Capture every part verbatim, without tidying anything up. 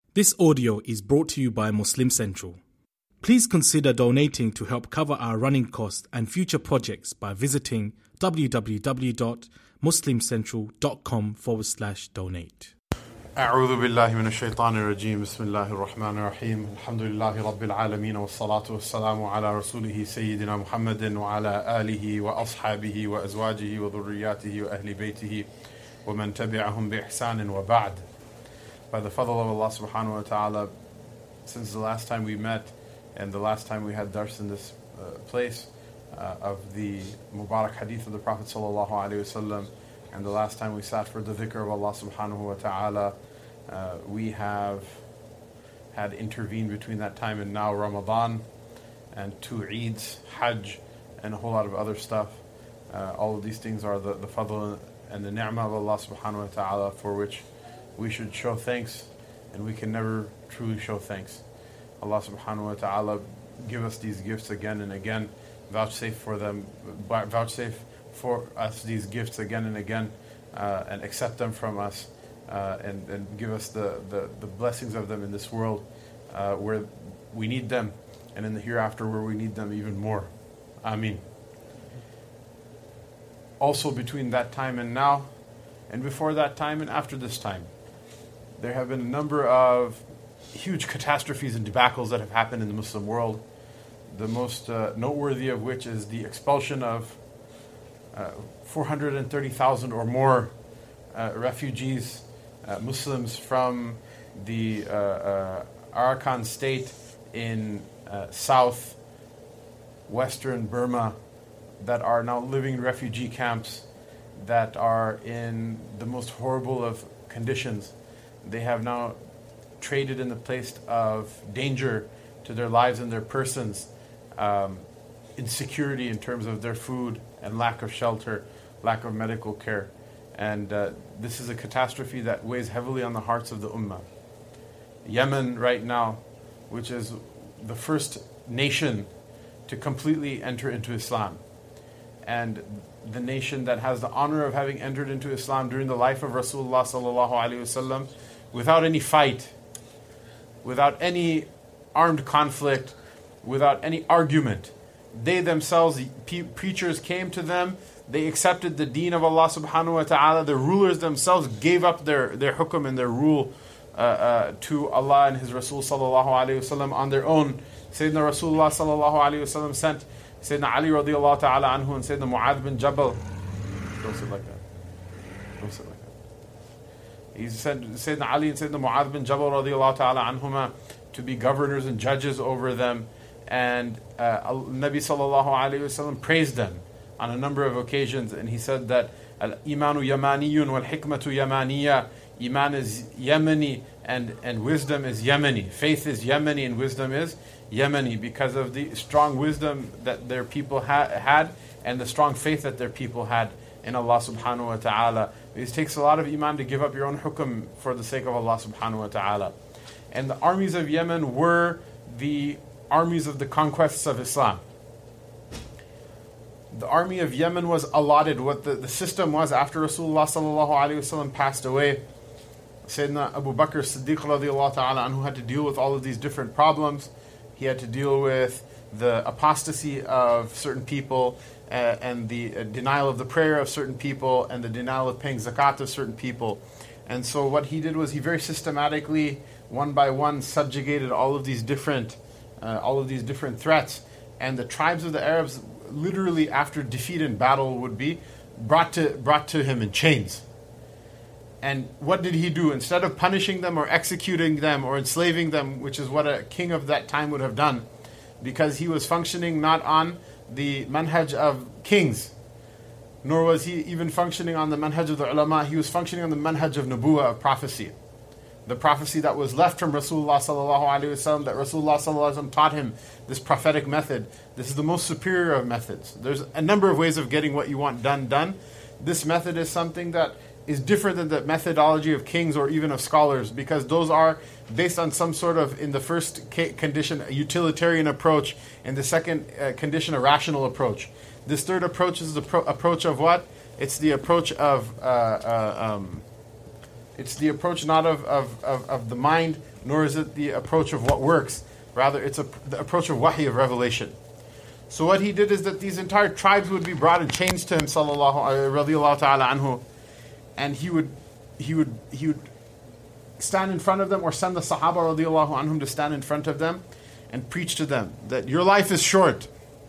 This audio is brought to you by Muslim Central. Please consider donating to help cover our running costs and future projects by visiting www.muslimcentral.com forward slash donate. أعوذ بالله من الشيطان الرجيم بسم الله الرحمن الرحيم الحمد لله رب العالمين والصلاة والسلام على رسوله سيدنا محمد وعلى آله وأصحابه وأزواجه وذرياته وأهل بيته ومن تبعهم بإحسان وبعد. By the fadl of Allah subhanahu wa ta'ala, since the last time we met and the last time we had dars in this uh, place uh, of the Mubarak hadith of the Prophet sallallahu alaihi wasallam, and the last time we sat for the dhikr of Allah subhanahu wa ta'ala, uh, we have had intervened between that time and now Ramadan and two Eids, Hajj, and a whole lot of other stuff. Uh, all of these things are the, the fadl and the ni'mah of Allah subhanahu wa ta'ala, for which we should show thanks, and we can never truly show thanks. Allah subhanahu wa ta'ala give us these gifts again and again, vouchsafe for them, vouchsafe for us these gifts again and again, uh, and accept them from us, uh, and, and give us the, the, the blessings of them in this world uh, where we need them, and in the hereafter where we need them even more. Ameen. Also between that time and now, and before that time and after this time, there have been a number of huge catastrophes and debacles that have happened in the Muslim world. The most uh, noteworthy of which is the expulsion of uh, four hundred thirty thousand or more uh, refugees, uh, Muslims from the uh, uh, Arakan state in uh, south-western Burma that are now living in refugee camps that are in the most horrible of conditions. They have now traded in the place of danger to their lives and their persons, um, insecurity in terms of their food and lack of shelter, lack of medical care. And uh, this is a catastrophe that weighs heavily on the hearts of the Ummah. Yemen right now, which is the first nation to completely enter into Islam, and the nation that has the honor of having entered into Islam during the life of Rasulullah sallallahu alaihi wasallam, without any fight, without any armed conflict, without any argument. They themselves, pe- preachers came to them, they accepted the deen of Allah subhanahu wa ta'ala, the rulers themselves gave up their, their hukum and their rule uh, uh, to Allah and His Rasul sallallahu alaihi wasallam on their own. Sayyidina Rasulullah sallallahu alaihi wasallam sent Sayyidina Ali radiallahu ta'ala anhu and Sayyidina Mu'adh bin Jabal. Don't sit like that. Don't sit like that. He sent Sayyidina Ali and Sayyidina Mu'adh bin Jabal radiallahu ta'ala anhuma to be governors and judges over them. And uh, Nabi sallallahu alayhi wasallam praised them on a number of occasions. And he said that Al-imanu yamaniyun wal-hikmatu yamaniya. Iman is Yemeni and, and wisdom is Yemeni. Faith is Yemeni and wisdom is Yemeni, because of the strong wisdom that their people ha- had and the strong faith that their people had in Allah subhanahu wa ta'ala. It takes a lot of iman to give up your own hukum for the sake of Allah subhanahu wa ta'ala. And the armies of Yemen were the armies of the conquests of Islam. The army of Yemen was allotted, what the, the system was after Rasulullah sallallahu alaihi wasallam passed away. Sayyidina Abu Bakr as-Siddiq radiallahu ta'ala anhu had to deal with all of these different problems. He had to deal with the apostasy of certain people, uh, and the uh, denial of the prayer of certain people, and the denial of paying zakat of certain people. And so what he did was he very systematically, one by one, subjugated all of these different, uh, all of these different threats. And the tribes of the Arabs, literally after defeat in battle, would be brought to brought to him in chains. And what did he do? Instead of punishing them or executing them or enslaving them, which is what a king of that time would have done, because he was functioning not on the manhaj of kings, nor was he even functioning on the manhaj of the ulama. He was functioning on the manhaj of nubuwah, of prophecy. The prophecy that was left from Rasulullah sallallahu alaihi wasallam, that Rasulullah sallallahu alaihi wasallam taught him this prophetic method. This is the most superior of methods. There's a number of ways of getting what you want done, done. This method is something that is different than the methodology of kings or even of scholars, because those are based on some sort of, in the first condition, a utilitarian approach, and the second uh, condition, a rational approach. This third approach is the pro- approach of what? It's the approach of, uh, uh, um, it's the approach not of, of, of, of the mind, nor is it the approach of what works. Rather, it's a, the approach of wahi, of revelation. So what he did is that these entire tribes would be brought in chains to him, sallallahu radiallahu ta'ala anhu, and he would, he would, he would stand in front of them, or send the Sahaba radiallahu anhum to stand in front of them and preach to them that your life is short.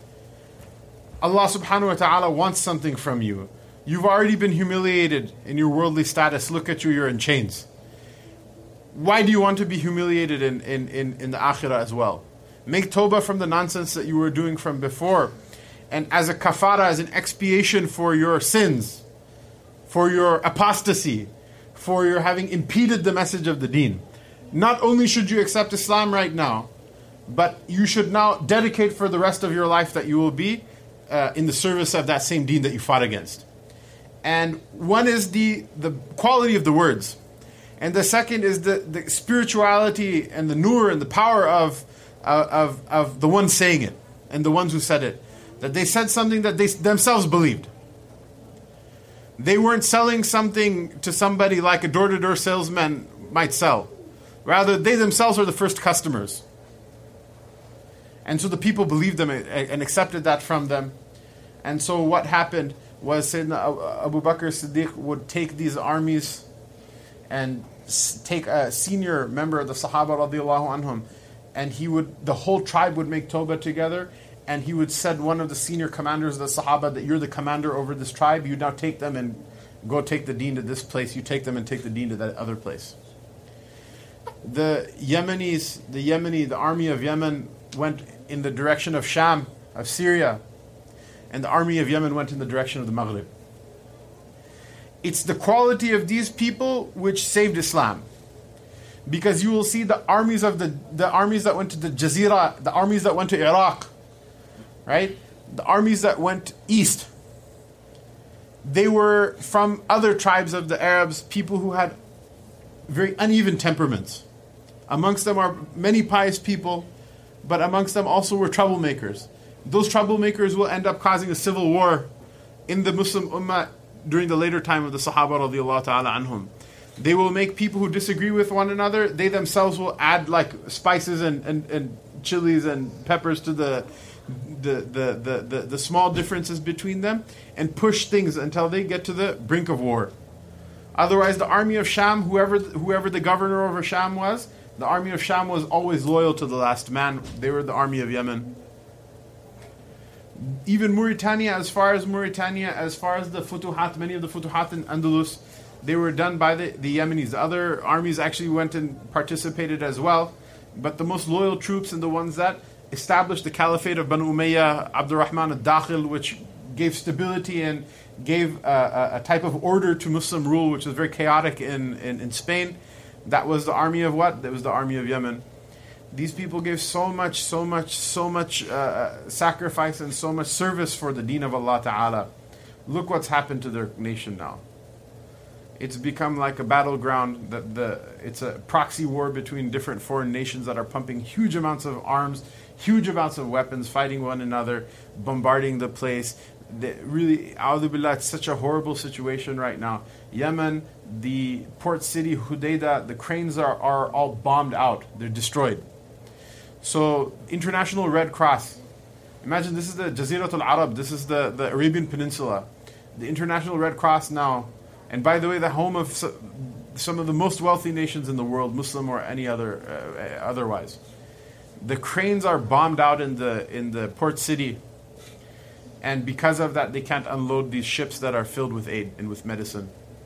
Allah subhanahu wa ta'ala wants something from you. You've already been humiliated in your worldly status. Look at you, you're in chains. Why do you want to be humiliated in, in, in, in the akhirah as well? Make tawbah from the nonsense that you were doing from before. And as a kafara, as an expiation for your sins, for your apostasy, for your having impeded the message of the deen. Not only should you accept Islam right now, but you should now dedicate for the rest of your life that you will be uh, in the service of that same deen that you fought against. And one is the, the quality of the words. And the second is the, the spirituality and the nur and the power of, uh, of, of the ones saying it and the ones who said it. That they said something that they themselves believed. They weren't selling something to somebody like a door-to-door salesman might sell. Rather, they themselves are the first customers. And so the people believed them and accepted that from them. And so what happened was Sayyidina Abu Bakr Siddiq would take these armies and take a senior member of the Sahaba radiallahu anhum, and he would, the whole tribe would make tawbah together, and he would send one of the senior commanders of the Sahaba that you're the commander over this tribe, you now take them and go take the deen to this place, you take them and take the deen to that other place. The Yemenis, the Yemeni, the army of Yemen went in the direction of Sham, of Syria, and the army of Yemen went in the direction of the Maghrib. It's the quality of these people which saved Islam. Because you will see the armies of the, the armies that went to the Jazeera, the armies that went to Iraq, right? The armies that went east, they were from other tribes of the Arabs, people who had very uneven temperaments. Amongst them are many pious people, but amongst them also were troublemakers. Those troublemakers will end up causing a civil war in the Muslim Ummah during the later time of the Sahaba radiallahu ta'ala anhum. They will make people who disagree with one another, they themselves will add like spices and, and, and chilies and peppers to the the, the, the, the the small differences between them and push things until they get to the brink of war. Otherwise, the army of Sham, whoever whoever the governor over Sham was, the army of Sham was always loyal to the last man. They were the army of Yemen. Even Mauritania, as far as Mauritania, as far as the Futuhat, many of the Futuhat in Andalus, they were done by the, the Yemenis. The other armies actually went and participated as well. But the most loyal troops and the ones that established the caliphate of Banu Umayyah, Abdurrahman al-Dakhil, which gave stability and gave a, a, a type of order to Muslim rule, which was very chaotic in, in, in Spain. That was the army of what? That was the army of Yemen. These people gave so much, so much, so much uh, sacrifice and so much service for the deen of Allah Ta'ala. Look what's happened to their nation now. It's become like a battleground. That the it's a proxy war between different foreign nations that are pumping huge amounts of arms, huge amounts of weapons, fighting one another, bombarding the place. The, really, a'udhu billah, it's such a horrible situation right now. Yemen, the port city Hudaydah, the cranes are, are all bombed out. They're destroyed. So, International Red Cross. Imagine this is the Jaziratul Arab. This is the, the Arabian Peninsula. The International Red Cross now, and by the way, the home of so, some of the most wealthy nations in the world, Muslim or any other uh, otherwise. The cranes are bombed out in the in the port city, and because of that, they can't unload these ships that are filled with aid and with medicine.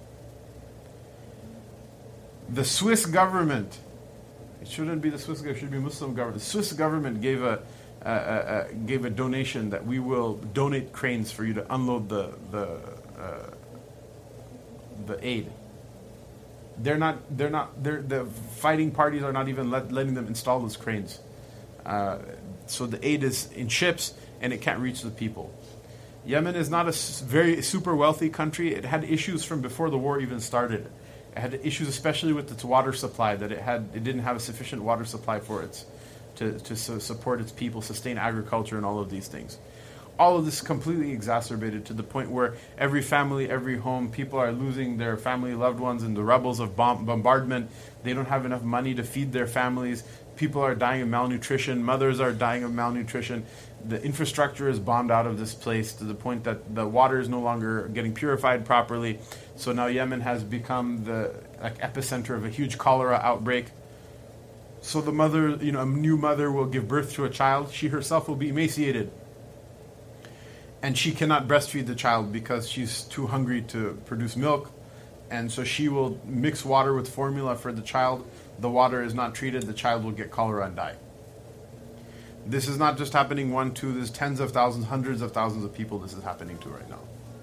The Swiss government. It shouldn't be the Swiss government, it should be Muslim government. The Swiss government gave a, a, a, a gave a donation that we will donate cranes for you to unload the the uh, the aid. They're not. They're not. They're, the fighting parties are not even let, letting them install those cranes. Uh, so the aid is in ships and it can't reach the people. Yemen is not a very super wealthy country. It had issues from before the war even started. It had issues, especially with its water supply, that it had it didn't have a sufficient water supply for its to to su- support its people, sustain agriculture, and all of these things. all of this is completely exacerbated to the point where every family, every home, people are losing their family loved ones in the rubbles of bomb- bombardment. They don't have enough money to feed their families. People are dying of malnutrition. Mothers are dying of malnutrition. The infrastructure is bombed out of this place to the point that the water is no longer getting purified properly. So now Yemen has become the like, epicenter of a huge cholera outbreak. So the mother, you know, a new mother will give birth to a child. She herself will be emaciated. And she cannot breastfeed the child because she's too hungry to produce milk. And so she will mix water with formula for the child. The water is not treated. The child will get cholera and die. This is not just happening one, two. There's tens of thousands, hundreds of thousands of people this is happening to right now.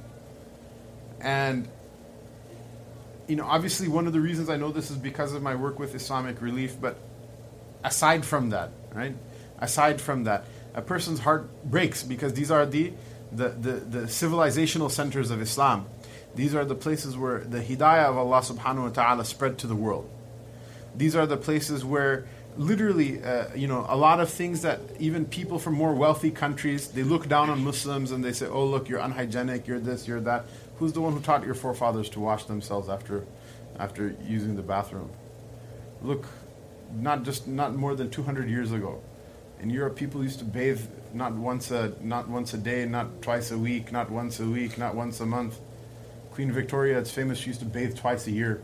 And, you know, obviously one of the reasons I know this is because of my work with Islamic Relief. But aside from that, right? Aside from that, a person's heart breaks because these are the The, the, the civilizational centers of Islam. These are the places where the hidayah of Allah subhanahu wa ta'ala spread to the world. These are the places where literally, uh, you know, a lot of things that even people from more wealthy countries, they look down on Muslims and they say, oh look, you're unhygienic, you're this, you're that. Who's the one who taught your forefathers to wash themselves after after using the bathroom? Look, not just not more than two hundred years ago. In Europe, people used to bathe not once a not once a day, not twice a week, not once a week, not once a month. Queen Victoria, it's famous, she used to bathe twice a year.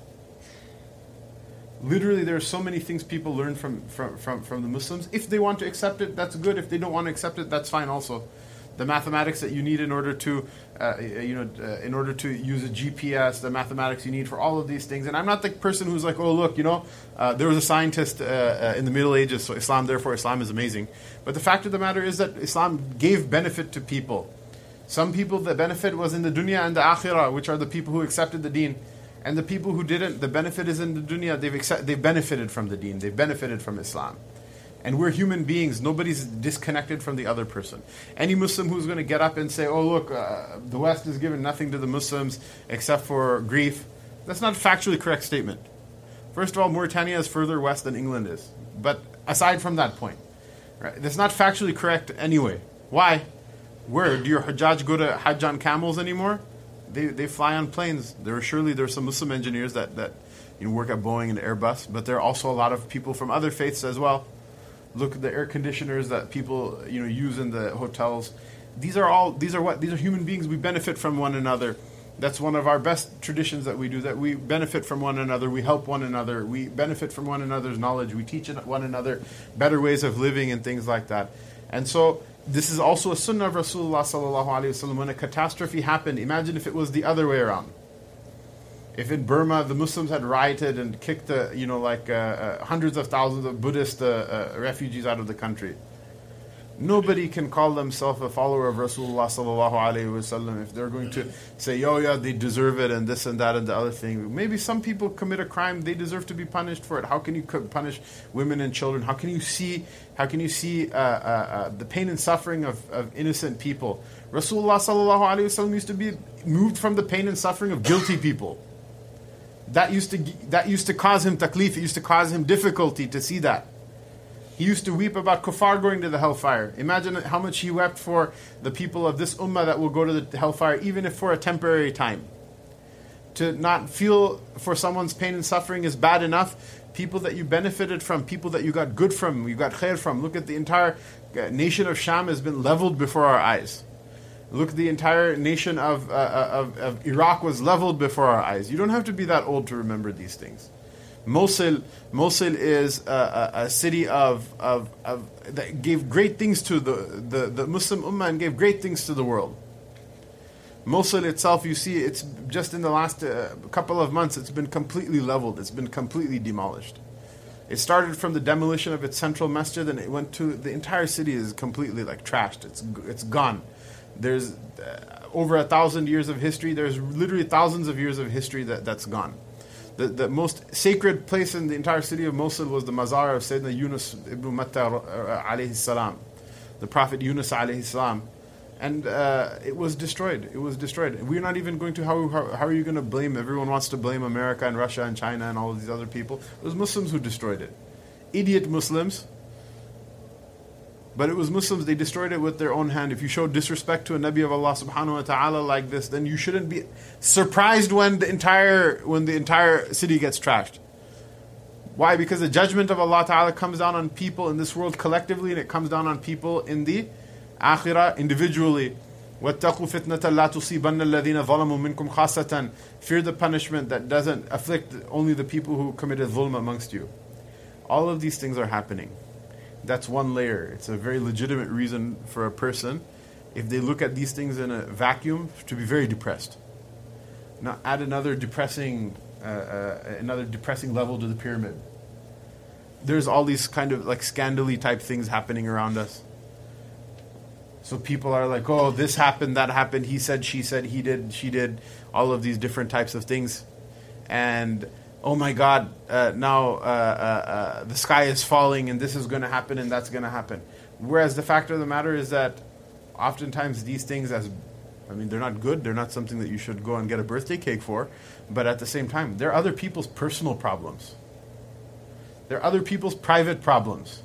Literally, there are so many things people learn from, from, from, from the Muslims. If they want to accept it, that's good. If they don't want to accept it, that's fine also. The mathematics that you need in order to, uh, you know, uh, in order to use a G P S, the mathematics you need for all of these things. And I'm not the person who's like, oh look, you know, uh, there was a scientist uh, uh, in the Middle Ages, so Islam, therefore Islam is amazing. But the fact of the matter is that Islam gave benefit to people. Some people, the benefit was in the dunya and the akhirah, which are the people who accepted the deen. And the people who didn't, the benefit is in the dunya. They've accept, they've benefited from the deen. They've benefited from Islam. And we're human beings. Nobody's disconnected from the other person. Any Muslim who's going to get up and say, oh look, uh, the West has given nothing to the Muslims except for grief, that's not a factually correct statement. First of all, Mauritania is further west than England is. But aside from that point, right, that's not factually correct anyway. Why? Where? Do your Hajjaj go to Hajj on camels anymore? They they fly on planes. There are surely there are some Muslim engineers that, that you know, work at Boeing and Airbus, but there are also a lot of people from other faiths as well. Look at the air conditioners that people, you know, use in the hotels. These are all these are what these are human beings. We benefit from one another. That's one of our best traditions that we do. That we benefit from one another. We help one another. We benefit from one another's knowledge. We teach one another better ways of living and things like that. And so this is also a sunnah of Rasulullah sallallahu alaihi wasallam. When a catastrophe happened, imagine if it was the other way around. If in Burma the Muslims had rioted and kicked, uh, you know, like uh, uh, hundreds of thousands of Buddhist uh, uh, refugees out of the country, nobody can call themselves a follower of Rasulullah sallallahu alaihi wasallam if they're going to say, "Oh yeah, they deserve it," and this and that and the other thing. Maybe some people commit a crime; they deserve to be punished for it. How can you punish women and children? How can you see? How can you see uh, uh, uh, the pain and suffering of, of innocent people? Rasulullah sallallahu alaihi wasallam used to be moved from the pain and suffering of guilty people. That used to that used to cause him taklif. It used to cause him difficulty to see that. He used to weep about kuffar going to the hellfire. Imagine how much he wept for the people of this ummah that will go to the hellfire, even if for a temporary time. To not feel for someone's pain and suffering is bad enough. People that you benefited from, people that you got good from, you got khair from. Look at the entire nation of Sham has been leveled before our eyes. Look, the entire nation of, uh, of, of Iraq was leveled before our eyes. You don't have to be that old to remember these things. Mosul, Mosul is a, a, a city of, of, of that gave great things to the, the, the Muslim ummah and gave great things to the world. Mosul itself, you see, it's just in the last uh, couple of months, it's been completely leveled. It's been completely demolished. It started from the demolition of its central masjid, and it went to the entire city is completely like trashed. It's it's gone. There's uh, over a thousand years of history. There's literally thousands of years of history that, that's gone. The, the most sacred place in the entire city of Mosul was the mazar of Sayyidina Yunus ibn Matta uh, alayhi salam, the Prophet Yunus alayhi salam. And uh, it was destroyed. It was destroyed. We're not even going to, how, how, how are you going to blame, everyone wants to blame America and Russia and China and all of these other people. It was Muslims who destroyed it. Idiot Muslims But it was Muslims, they destroyed it with their own hand. If you show disrespect to a Nabi of Allah subhanahu wa ta'ala like this, then you shouldn't be surprised when the entire when the entire city gets trashed. Why? Because the judgment of Allah ta'ala comes down on people in this world collectively, and it comes down on people in the akhirah individually. وَاتَّقُوا فِتْنَةً لَا تُصِيبَنَّ الَّذِينَ ظَلَمُوا مِنْكُمْ خَاصَّةً. Fear the punishment that doesn't afflict only the people who committed dhulm amongst you. All of these things are happening. That's one layer. It's a very legitimate reason for a person, if they look at these things in a vacuum, to be very depressed. Now add another depressing, uh, uh, another depressing level to the pyramid. There's all these kind of like scandally type things happening around us. So people are like, oh, this happened, that happened, he said, she said, he did, she did, all of these different types of things. And oh my God, uh, now uh, uh, uh, the sky is falling and this is going to happen and that's going to happen. Whereas the fact of the matter is that oftentimes these things, as I mean, they're not good, they're not something that you should go and get a birthday cake for, but at the same time, they're other people's personal problems. They're other people's private problems.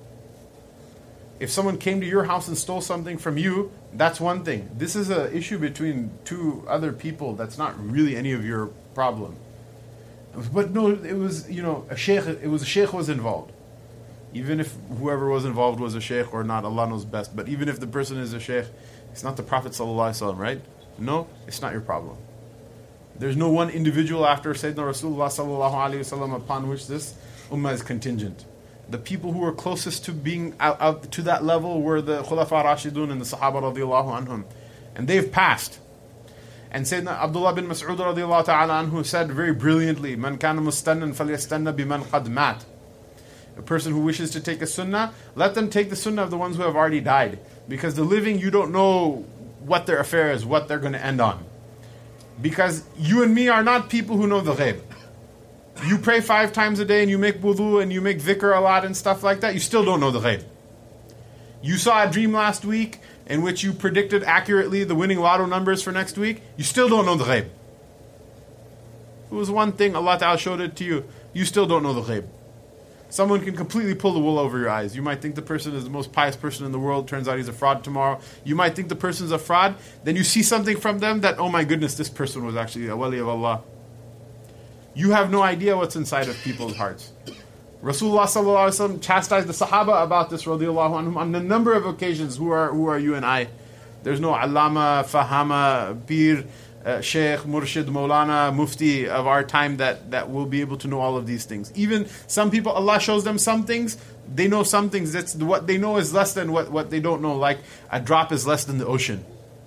If someone came to your house and stole something from you, that's one thing. This is an issue between two other people that's not really any of your problem. But no, it was, you know, a sheikh, it was a sheikh was involved. Even if whoever was involved was a sheikh or not, Allah knows best. But even if the person is a sheikh, it's not the Prophet ﷺ, right? No, it's not your problem. There's no one individual after Sayyidina Rasulullah ﷺ upon which this ummah is contingent. The people who were closest to being out, out to that level were the Khulafa Rashidun and the Sahaba radiallahu anhum. And they've passed. And Sayyidina Abdullah bin Mas'ud radiallahu ta'ala anhu said very brilliantly, Man kana mustannan falyastanna biman qad mat. A person who wishes to take a sunnah, let them take the sunnah of the ones who have already died. Because the living, you don't know what their affair is, what they're going to end on. Because you and me are not people who know the ghaib. You pray five times a day and you make wudu and you make dhikr a lot and stuff like that, you still don't know the ghaib. You saw a dream last week in which you predicted accurately the winning lotto numbers for next week, you still don't know the ghaib. It was one thing, Allah Ta'ala showed it to you, you still don't know the ghaib. Someone can completely pull the wool over your eyes. You might think the person is the most pious person in the world, turns out he's a fraud tomorrow. You might think the person's a fraud, then you see something from them that, oh my goodness, this person was actually a wali of Allah. You have no idea what's inside of people's hearts. Rasulullah sallallahu alaihi wasallam chastised the Sahaba about this radiallahu anhum on a number of occasions. Who are who are you and I? There's no Allama, Fahama, Pir, uh, Sheikh, Murshid, Maulana, Mufti of our time that, that will be able to know all of these things. Even some people, Allah shows them some things, they know some things. That's what they know is less than what, what they don't know. Like a drop is less than the ocean.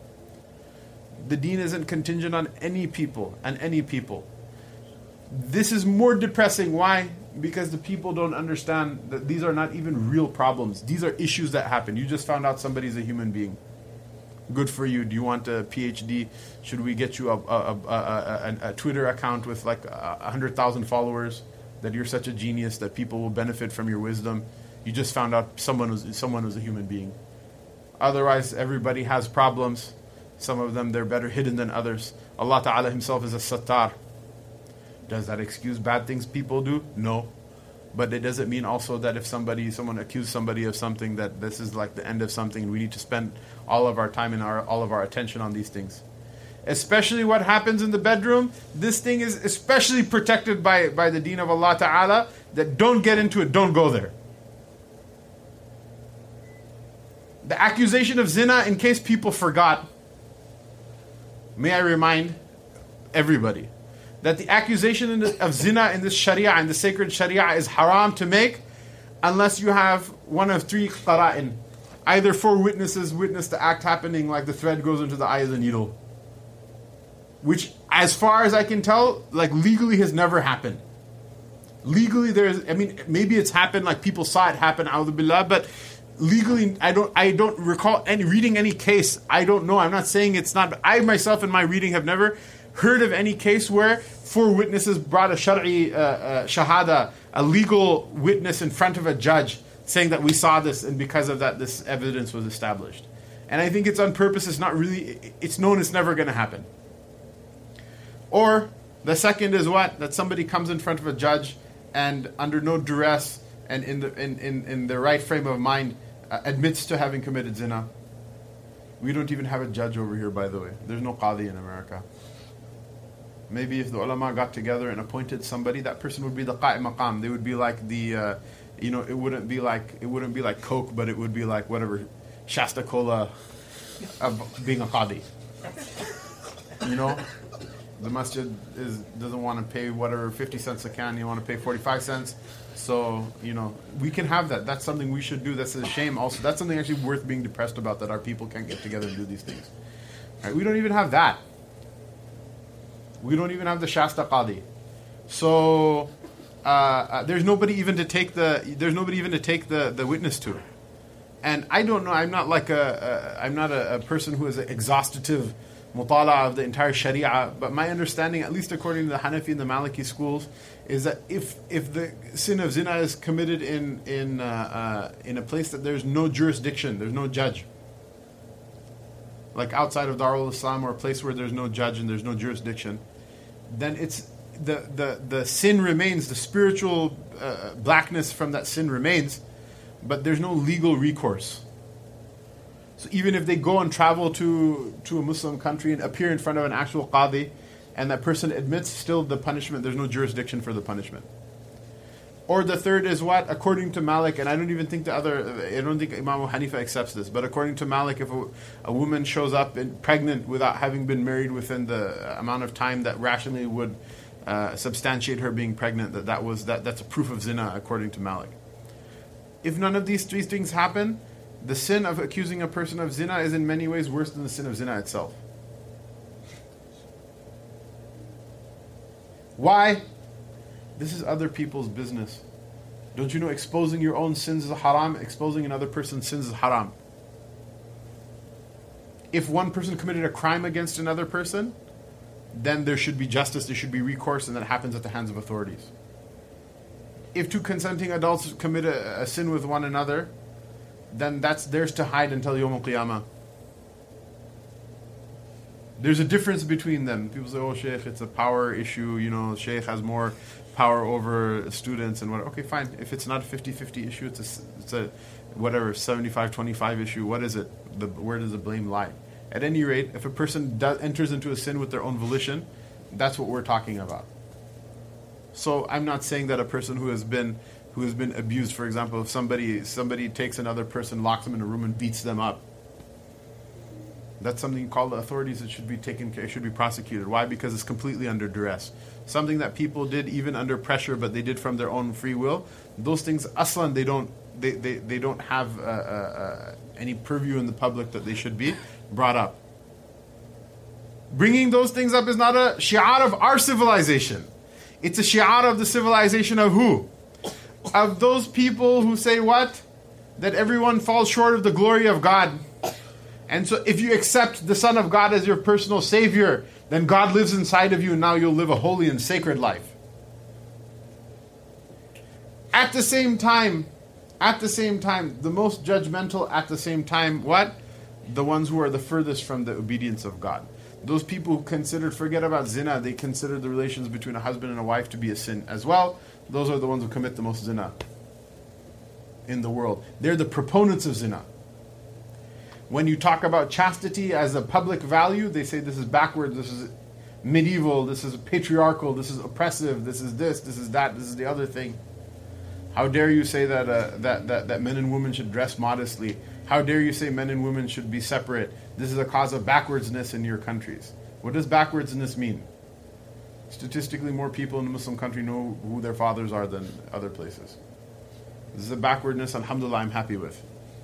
The deen isn't contingent on any people and any people. This is more depressing. Why? Because the people don't understand that these are not even real problems. These are issues that happen. You just found out somebody's a human being. Good for you. Do you want a P H D? Should we get you a, a, a, a, a, a Twitter account with like a hundred thousand followers? That you're such a genius that people will benefit from your wisdom. You just found out someone was someone was a human being. Otherwise, everybody has problems. Some of them they're better hidden than others. Allah Ta'ala Himself is a sattar. Does that excuse bad things people do? No. But it doesn't mean also that if somebody, someone accused somebody of something, that this is like the end of something and we need to spend all of our time and our, all of our attention on these things. Especially what happens in the bedroom, this thing is especially protected by, by the deen of Allah Ta'ala, that don't get into it, don't go there. The accusation of zina, in case people forgot, may I remind everybody, that the accusation in the, of zina in this sharia, in the sacred sharia, is haram to make unless you have one of three qara'in. Either four witnesses witness the act happening like the thread goes into the eye of the needle. Which, as far as I can tell, like legally has never happened. Legally there's, I mean, maybe it's happened, like people saw it happen, a'udhu billah, but legally I don't I don't recall any reading any case. I don't know, I'm not saying it's not, but I myself in my reading have never heard of any case where four witnesses brought a shari uh, uh, shahada, a legal witness in front of a judge, saying that we saw this and because of that this evidence was established. And I think it's on purpose. It's not really, it's known it's never going to happen. Or the second is what? That somebody comes in front of a judge and under no duress and in the in, in, in the right frame of mind uh, admits to having committed zina. We don't even have a judge over here, by the way. There's no qadi in America. Maybe if the ulama got together and appointed somebody, that person would be the qa'im maqam. They would be like the, uh, you know, it wouldn't be like it wouldn't be like Coke, but it would be like whatever, Shasta Cola, of being a qadi. You know, the masjid is doesn't want to pay whatever fifty cents a can. You want to pay forty-five cents. So, you know, we can have that. That's something we should do. That's a shame also. That's something actually worth being depressed about, that our people can't get together and do these things. Right? We don't even have that. We don't even have the Shasta Qadi. So, uh, uh, there's nobody even to take the, there's nobody even to take the, the witness to. And I don't know, I'm not like a, a I'm not a, a person who is an exhaustive mutala of the entire Sharia, but my understanding, at least according to the Hanafi and the Maliki schools, is that if if the sin of zina is committed in in uh, uh, in a place that there's no jurisdiction, there's no judge, like outside of Darul Islam or a place where there's no judge and there's no jurisdiction, then it's the the the sin remains, the spiritual uh, blackness from that sin remains, but there's no legal recourse. So even if they go and travel to, to a Muslim country and appear in front of an actual qadi, and that person admits still the punishment, there's no jurisdiction for the punishment. Or the third is what? According to Malik, and I don't even think the other, I don't think Imam Hanifa accepts this, but according to Malik, if a, a woman shows up and pregnant without having been married within the amount of time that rationally would uh, substantiate her being pregnant, that, that was that that's a proof of zina according to Malik. If none of these three things happen, the sin of accusing a person of zina is in many ways worse than the sin of zina itself. Why? This is other people's business. Don't you know exposing your own sins is haram, exposing another person's sins is haram? If one person committed a crime against another person, then there should be justice, there should be recourse, and that happens at the hands of authorities. If two consenting adults commit a, a sin with one another, then that's theirs to hide until Yawm al-Qiyamah. There's a difference between them. People say, oh, Shaykh, it's a power issue, you know, Shaykh has more power over students and what. Okay, fine. If it's not a fifty-fifty issue, it's a, it's a whatever, seventy-five twenty-five issue, what is it? The, where does the blame lie? At any rate, if a person does, enters into a sin with their own volition, that's what we're talking about. So I'm not saying that a person who has been who has been abused, for example, if somebody somebody takes another person, locks them in a room and beats them up, that's something you call the authorities. It should be taken care, it should be prosecuted. Why? Because it's completely under duress. Something that people did even under pressure, but they did from their own free will. Those things, aslan, they don't they, they, they don't have uh, uh, uh, any purview in the public that they should be brought up. Bringing those things up is not a shi'ar of our civilization. It's a shi'ar of the civilization of who? Of those people who say what? That everyone falls short of the glory of God. And so if you accept the Son of God as your personal Savior, then God lives inside of you and now you'll live a holy and sacred life. At the same time, at the same time, the most judgmental at the same time, what? The ones who are the furthest from the obedience of God. Those people who considered, forget about zina, they consider the relations between a husband and a wife to be a sin as well. Those are the ones who commit the most zina in the world. They're the proponents of zina. When you talk about chastity as a public value, they say this is backward, this is medieval, this is patriarchal, this is oppressive, this is this, this is that, this is the other thing. How dare you say that, uh, that, that, that men and women should dress modestly? How dare you say men and women should be separate? This is a cause of backwardsness in your countries. What does backwardsness mean? Statistically, more people in a Muslim country know who their fathers are than other places. This is a backwardness, alhamdulillah, I'm happy with.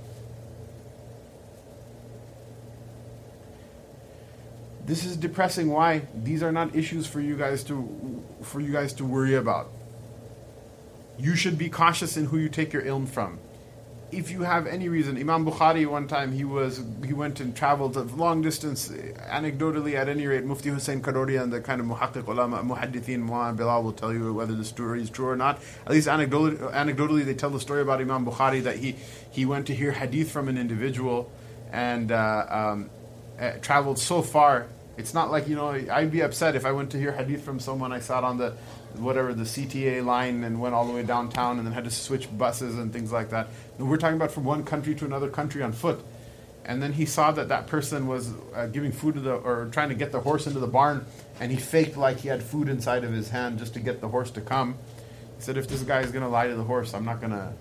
This is depressing. Why? These are not issues for you guys to for you guys to worry about. You should be cautious in who you take your ilm from. If you have any reason, Imam Bukhari one time he was he went and traveled a long distance. Anecdotally, at any rate, Mufti Hussain Karori and the kind of muhaqqiq ulama, muhaddithin, Mu'an Bilal will tell you whether the story is true or not. At least anecdotally, anecdotally they tell the story about Imam Bukhari that he he went to hear hadith from an individual and uh, um, uh, traveled so far. It's not like, you know, I'd be upset if I went to hear hadith from someone, I sat on the whatever, the C T A line and went all the way downtown and then had to switch buses and things like that. And we're talking about from one country to another country on foot. And then he saw that that person was uh, giving food to the, or trying to get the horse into the barn, and he faked like he had food inside of his hand just to get the horse to come. He said, if this guy is going to lie to the horse, I'm not going to,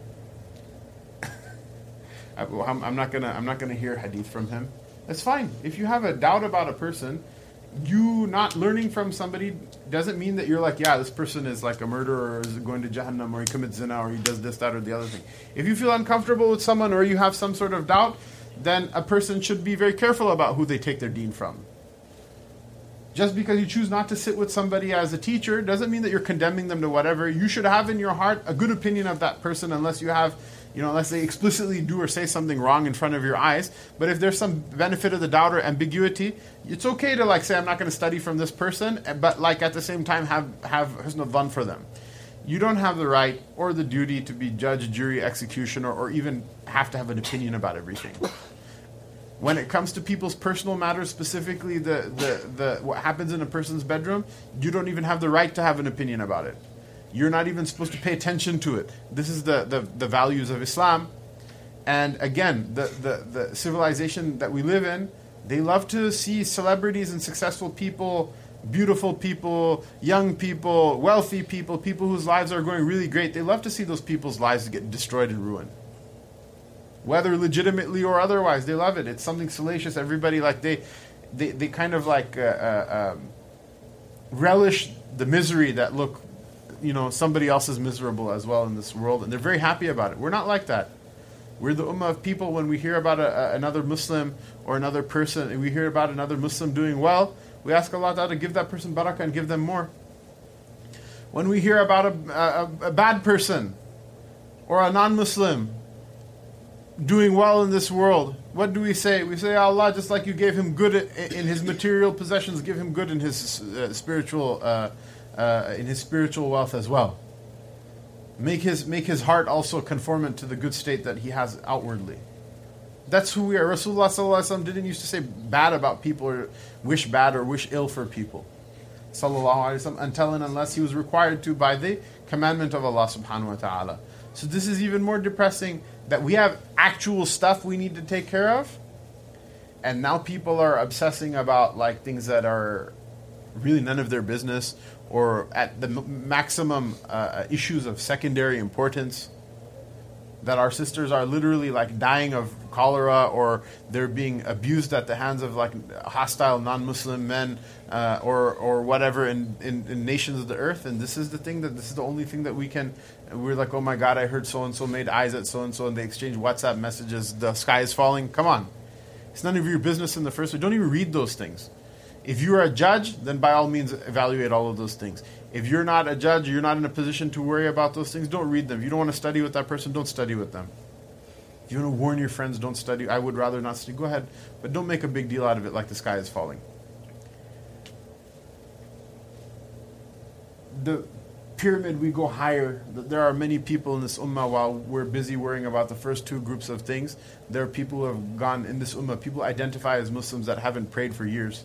I'm not going to, I'm not going to hear hadith from him. That's fine. If you have a doubt about a person, you not learning from somebody doesn't mean that you're like, yeah, this person is like a murderer or is going to Jahannam or he commits zina or he does this, that, or the other thing. If you feel uncomfortable with someone or you have some sort of doubt, then a person should be very careful about who they take their deen from. Just because you choose not to sit with somebody as a teacher doesn't mean that you're condemning them to whatever. You should have in your heart a good opinion of that person unless you have, you know, unless they explicitly do or say something wrong in front of your eyes. But if there's some benefit of the doubt or ambiguity, it's okay to like say, I'm not going to study from this person, but like at the same time have, have husn dhann for them. You don't have the right or the duty to be judge, jury, executioner, or even have to have an opinion about everything. When it comes to people's personal matters, specifically the, the, the what happens in a person's bedroom, you don't even have the right to have an opinion about it. You're not even supposed to pay attention to it. This is the, the, the values of Islam. And again, the, the, the civilization that we live in, they love to see celebrities and successful people, beautiful people, young people, wealthy people, people whose lives are going really great. They love to see those people's lives get destroyed and ruined. Whether legitimately or otherwise, they love it. It's something salacious. Everybody, like, they they, they kind of like uh, uh, um, relish the misery that, look, you know, somebody else is miserable as well in this world, and they're very happy about it. We're not like that. We're the ummah of people. When we hear about a, a, another Muslim or another person, and we hear about another Muslim doing well, we ask Allah Ta'ala to give that person barakah and give them more. When we hear about a, a, a bad person or a non-Muslim doing well in this world, what do we say? We say, Allah, just like you gave him good in his material possessions, give him good in his uh, spiritual uh, uh, in his spiritual wealth as well. Make his make his heart also conformant to the good state that he has outwardly. That's who we are. Rasulullah sallallahu alaihi wasallam didn't used to say bad about people or wish bad or wish ill for people, sallallahu alaihi wasallam, until and unless he was required to by the commandment of Allah subhanahu wa ta'ala. So this is even more depressing, that we have actual stuff we need to take care of, and now people are obsessing about like things that are really none of their business, or at the m- maximum uh, issues of secondary importance. That our sisters are literally like dying of cholera, or they're being abused at the hands of like hostile non-Muslim men, uh, or or whatever in, in, in nations of the earth. And this is the thing that this is the only thing that we can. We're like, oh my God, I heard so and so made eyes at so and so, and they exchange WhatsApp messages. The sky is falling. Come on, it's none of your business in the first place. Don't even read those things. If you are a judge, then by all means evaluate all of those things. If you're not a judge, you're not in a position to worry about those things, don't read them. If you don't want to study with that person, don't study with them. If you want to warn your friends, don't study. I would rather not study. Go ahead. But don't make a big deal out of it like the sky is falling. The pyramid, we go higher. There are many people in this ummah, while we're busy worrying about the first two groups of things, there are people who have gone in this ummah, people identify as Muslims that haven't prayed for years.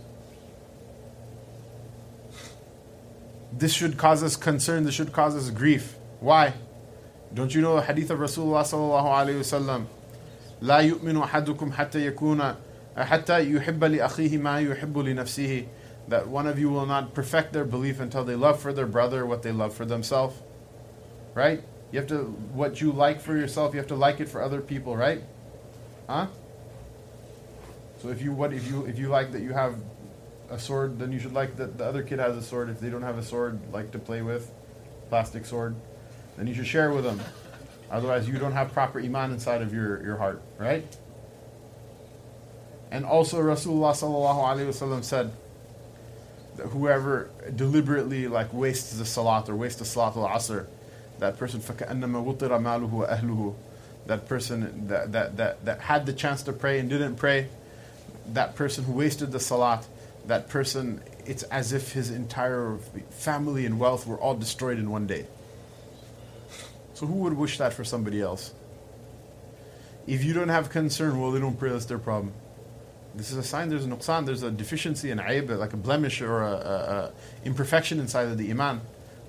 This should cause us concern. This should cause us grief. Why? Don't you know the hadith of Rasulullah sallallahu alaihi wasallam? لا يؤمن أحدكم حتى يكون حتى يحب لأخيه ما يحب لنفسه. That one of you will not perfect their belief until they love for their brother what they love for themselves. Right? You have to, what you like for yourself, you have to like it for other people, right? Huh? So if you what if you if you like that you have a sword, then you should like that the other kid has a sword. If they don't have a sword like to play with, plastic sword, then you should share with them. Otherwise you don't have proper iman inside of your, your heart, right? And also Rasulullah sallallahu alaihi wasallam said that whoever deliberately like wastes the salat or wastes the salat al-asr, that person فَكَأَنَّمَا وُطِرَ مَالُهُ وَأَهْلُهُ, that person that, that, that, that had the chance to pray and didn't pray, that person who wasted the salat, that person, it's as if his entire family and wealth were all destroyed in one day. So who would wish that for somebody else? If you don't have concern, well, they don't pray, that's their problem. This is a sign there's a nuqsan, there's a deficiency, an aib, like a blemish or a, a, a imperfection inside of the iman.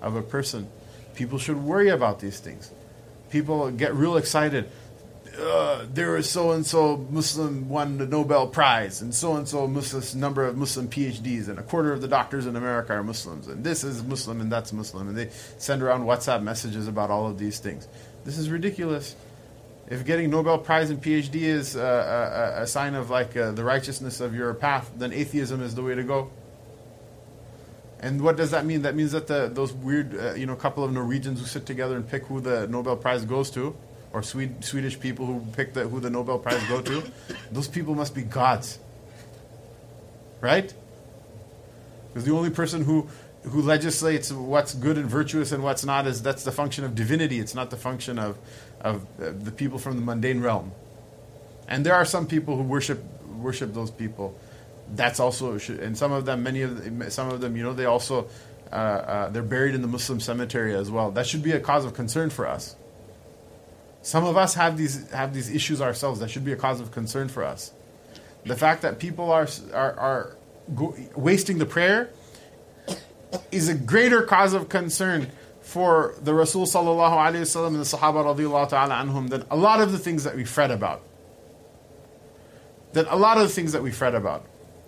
of a person. People should worry about these things. People get real excited. Uh, there is so-and-so Muslim won the Nobel Prize, and so-and-so Muslim number of Muslim P H Ds, and a quarter of the doctors in America are Muslims, and this is Muslim and that's Muslim, and they send around WhatsApp messages about all of these things. This is ridiculous. If getting Nobel Prize and P H D is uh, a, a sign of like uh, the righteousness of your path, then atheism is the way to go. And what does that mean? That means that the those weird, uh, you know, couple of Norwegians who sit together and pick who the Nobel Prize goes to, or Swede, Swedish people who pick the, who the Nobel Prize go to, those people must be gods, right? Because the only person who who legislates what's good and virtuous and what's not is that's the function of divinity. It's not the function of of uh, the people from the mundane realm. And there are some people who worship worship those people. That's also, and some of them, many of them, some of them, you know, they also uh, uh, they're buried in the Muslim cemetery as well. That should be a cause of concern for us. Some of us have these have these issues ourselves. That should be a cause of concern for us. The fact that people are are, are go, wasting the prayer is a greater cause of concern for the Rasul sallallahu alaihi wasallam and the Sahaba radiyallahu ta'ala anhum than a lot of the things that we fret about. Than a lot of the things that we fret about.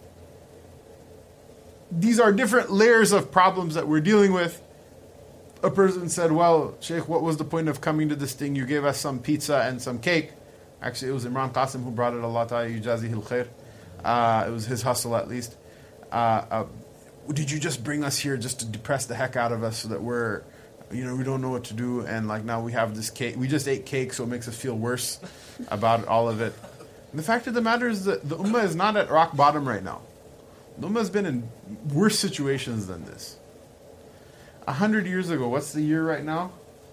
These are different layers of problems that we're dealing with. A person said, well, Sheikh, what was the point of coming to this thing? You gave us some pizza and some cake. Actually, it was Imran Qasim who brought it. Allah ta'ala yujazihil khair. Uh, it was his hustle at least. Uh, uh, did you just bring us here just to depress the heck out of us so that we're, you know, we don't know what to do, and like now we have this cake. We just ate cake, so it makes us feel worse about all of it. And the fact of the matter is that the Ummah is not at rock bottom right now. The Ummah has been in worse situations than this. A hundred years ago, what's the year right now?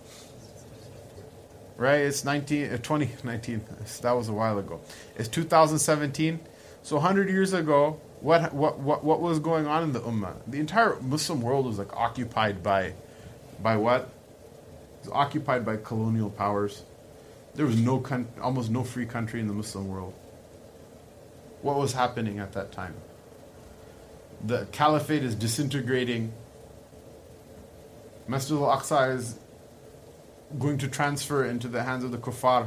Right, it's nineteen, uh, twenty nineteen. That was a while ago. It's two thousand seventeen. So a hundred years ago, what what what what was going on in the Ummah? The entire Muslim world was like occupied by, by what? It was occupied by colonial powers. There was no con- almost no free country in the Muslim world. What was happening at that time? The caliphate is disintegrating. Masjid al-Aqsa is going to transfer into the hands of the kuffar.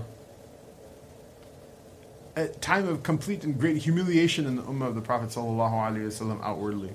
A time of complete and great humiliation in the ummah of the Prophet ﷺ outwardly.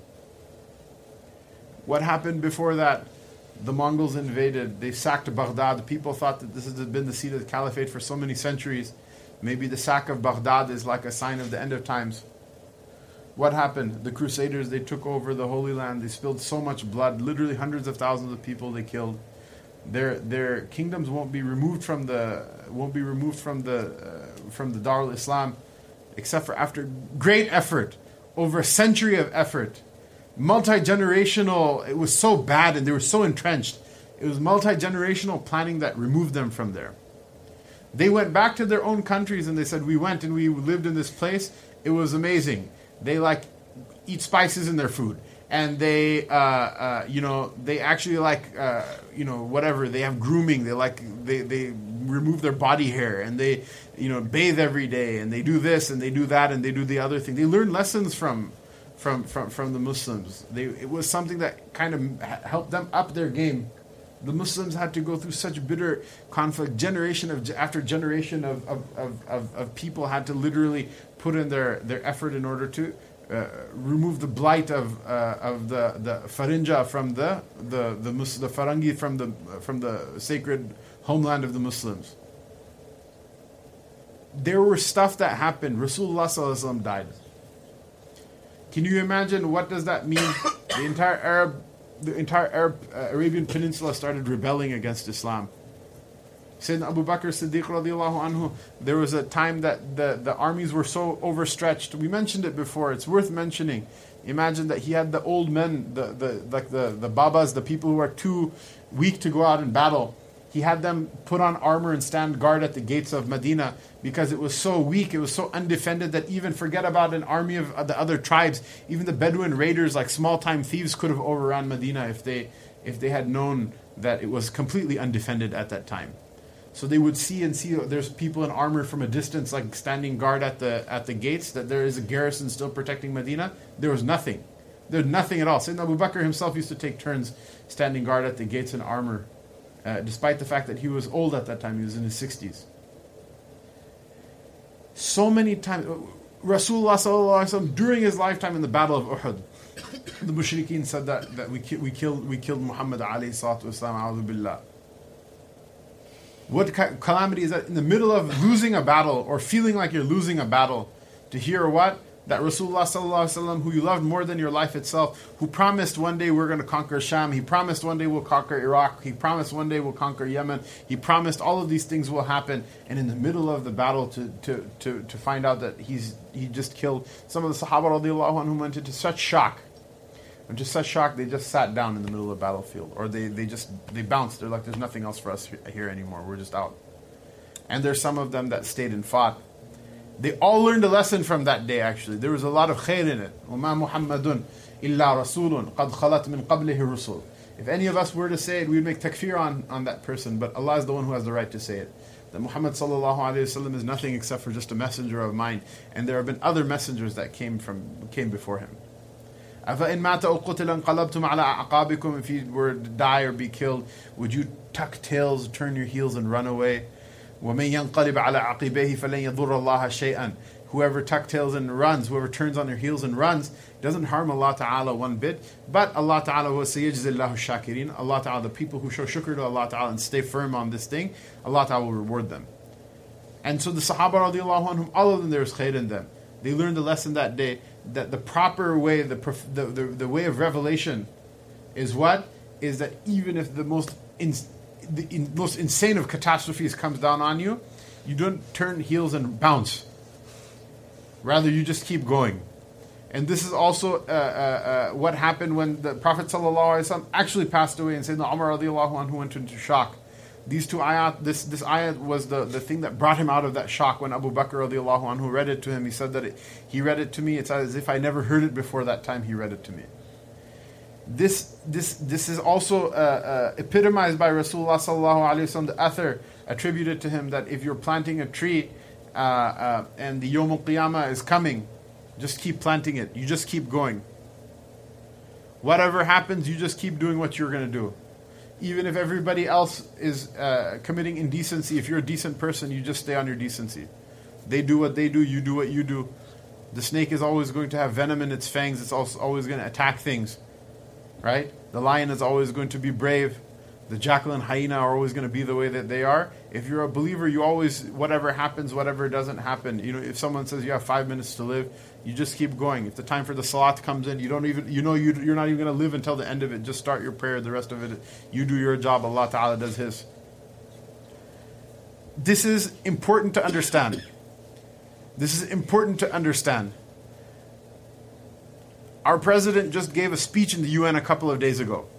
What happened before that? The Mongols invaded. They sacked Baghdad. People thought that this has been the seat of the caliphate for so many centuries. Maybe the sack of Baghdad is like a sign of the end of times. What happened? The Crusaders, they took over the Holy Land. They spilled so much blood. Literally hundreds of thousands of people they killed. Their their kingdoms won't be removed from the won't be removed from the uh, from the Dar al-Islam, except for after great effort, over a century of effort, multi-generational. It was so bad and they were so entrenched. It was multi-generational planning that removed them from there. They went back to their own countries and they said, "We went and we lived in this place. It was amazing." They like eat spices in their food, and they, uh, uh, you know, they actually like, uh, you know, whatever. They have grooming. They like they they remove their body hair, and they, you know, bathe every day, and they do this and they do that and they do the other thing. They learn lessons from, from from from the Muslims. They it was something that kind of helped them up their game. The Muslims had to go through such bitter conflict. Generation of after generation of of, of, of, of people had to literally put in their, their effort in order to uh, remove the blight of uh, of the, the Farinja from the the the, Mus- the Farangi from the from the sacred homeland of the Muslims. There were stuff that happened. Rasulullah sallallahu alaihi wasallam died. Can you imagine what does that mean? The entire Arab The entire Arab, uh, Arabian Peninsula started rebelling against Islam. Sayyidina Abu Bakr Siddiq radiallahu anhu, there was a time that the, the armies were so overstretched. We mentioned it before, it's worth mentioning. Imagine that he had the old men, the, the like the, the babas, the people who are too weak to go out and battle. He had them put on armor and stand guard at the gates of Medina because it was so weak, it was so undefended that even forget about an army of the other tribes, even the Bedouin raiders, like small-time thieves, could have overrun Medina if they if they had known that it was completely undefended at that time. So they would see and see there's people in armor from a distance, like standing guard at the at the gates, that there is a garrison still protecting Medina. There was nothing. There's nothing at all. Sayyidina Abu Bakr himself used to take turns standing guard at the gates in armor, uh, despite the fact that he was old at that time. He was in his sixties. So many times, Rasulullah sallallahu alaihi wasallam, during his lifetime in the Battle of Uhud, the mushrikeen said that, that we, ki- we killed we killed Muhammad alayhi salatu wasalam, a'udhu billah. What ca- calamity is that in the middle of losing a battle or feeling like you're losing a battle, to hear what? That Rasulullah sallallahu alaihi wasallam, who you loved more than your life itself, who promised one day we're going to conquer Sham, he promised one day we'll conquer Iraq, he promised one day we'll conquer Yemen, he promised all of these things will happen, and in the middle of the battle to to to, to find out that he's he just killed some of the Sahaba radiallahu anhum, went into such shock. And just such shock, they just sat down in the middle of the battlefield. Or they, they just, they bounced. They're like, there's nothing else for us here anymore. We're just out. And there's some of them that stayed and fought. They all learned a lesson from that day, actually. There was a lot of khair in it. وَمَا مُحَمَّدٌ إِلَّا رَسُولٌ قَدْ خَلَتْ مِنْ قَبْلِهِ الرُّسُلُ. If any of us were to say it, we would make takfir on, on that person. But Allah is the one who has the right to say it. That Muhammad sallallahu alayhi wasallam is nothing except for just a messenger of mine. And there have been other messengers that came from came before him. أَفَإِنْ مَاتَ أَوْ قُتِلَ انْقَلَبْتُمْ عَلَىٰ أَعْقَابِكُمْ. If you were to die or be killed, would you tuck tails, turn your heels and run away? وَمَنْ يَنْقَلِبْ عَلَىٰ عَقِبَيْهِ فَلَنْ يَضُرَّ اللَّهَ شَيْئًا. Whoever tuck tails and runs, whoever turns on their heels and runs, doesn't harm Allah Ta'ala one bit. But Allah Ta'ala was سَيَجْزِي اللَّهُ الشَّاكِرِينَ. Allah Ta'ala, the people who show shukr to Allah Ta'ala and stay firm on this thing, Allah Ta'ala will reward them. And so the Sahaba radiallahu anhum, all of them, there's khair in them. They learned the lesson that day that the proper way, the, the, the, the way of revelation is what? Is that even if the most in, the in, most insane of catastrophes comes down on you, you don't turn heels and bounce. Rather, you just keep going. And this is also uh, uh, uh, what happened when the Prophet ﷺ actually passed away and Sayyidina Umar radiallahu anhu went into shock. These two ayat, this, this ayat was the, the thing that brought him out of that shock. When Abu Bakr radiallahu anhu read it to him, he said that it, he read it to me, it's as if I never heard it before that time he read it to me. This this this is also uh, uh, epitomized by Rasulullah sallallahu alaihi wasallam, the athar attributed to him, that if you're planting a tree uh, uh, and the Yawm al-Qiyamah is coming, just keep planting it. You just keep going. Whatever happens, you just keep doing what you're going to do. Even if everybody else is uh, committing indecency, if you're a decent person, you just stay on your decency. They do what they do, you do what you do. The snake is always going to have venom in its fangs. It's also always going to attack things. Right? The lion is always going to be brave. The jackal and hyena are always going to be the way that they are. If you're a believer, you always, whatever happens, whatever doesn't happen. You know, if someone says you have five minutes to live, you just keep going. If the time for the salat comes in, you don't even, you know, you, you're not even going to live until the end of it. Just start your prayer. The rest of it, you do your job. Allah Ta'ala does His. This is important to understand. This is important to understand. Our president just gave a speech in the U N a couple of days ago,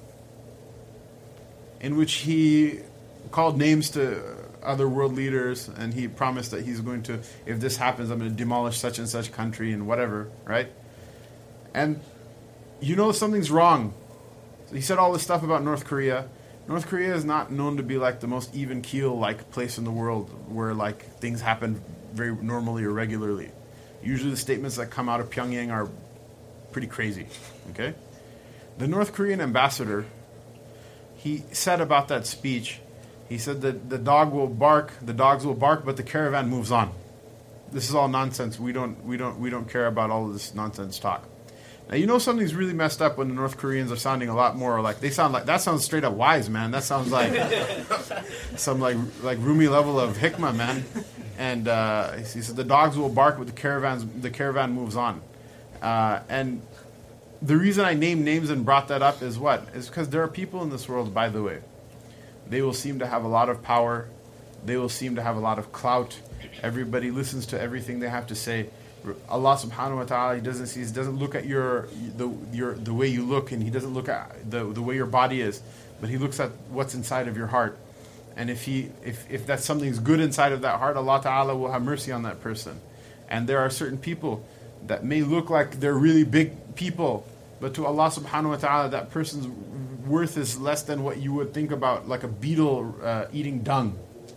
in which he called names to other world leaders, and he promised that he's going to, if this happens, I'm going to demolish such and such country and whatever, right? And you know something's wrong. So he said all this stuff about North Korea. North Korea is not known to be like the most even keel like place in the world where like things happen very normally or regularly. Usually the statements that come out of Pyongyang are pretty crazy, okay? The North Korean ambassador, he said about that speech, he said that the dog will bark, the dogs will bark, but the caravan moves on. This is all nonsense. We don't, we don't, we don't care about all of this nonsense talk. Now you know something's really messed up when the North Koreans are sounding a lot more like, they sound like, that sounds straight up wise, man. That sounds like some like like Rumi level of hikmah, man. And uh, he said the dogs will bark, but the caravans, the caravan moves on. Uh, and the reason I named names and brought that up is what? Is because there are people in this world, by the way, they will seem to have a lot of power. They will seem to have a lot of clout. Everybody listens to everything they have to say. Allah subhanahu wa ta'ala, He doesn't see, He doesn't look at your the your the way you look, and He doesn't look at the the way your body is, but He looks at what's inside of your heart. And if he if, if that's something's good inside of that heart, Allah ta'ala will have mercy on that person. And there are certain people that may look like they're really big people, but to Allah subhanahu wa ta'ala, that person's worth is less than what you would think about, like a beetle uh, eating dung.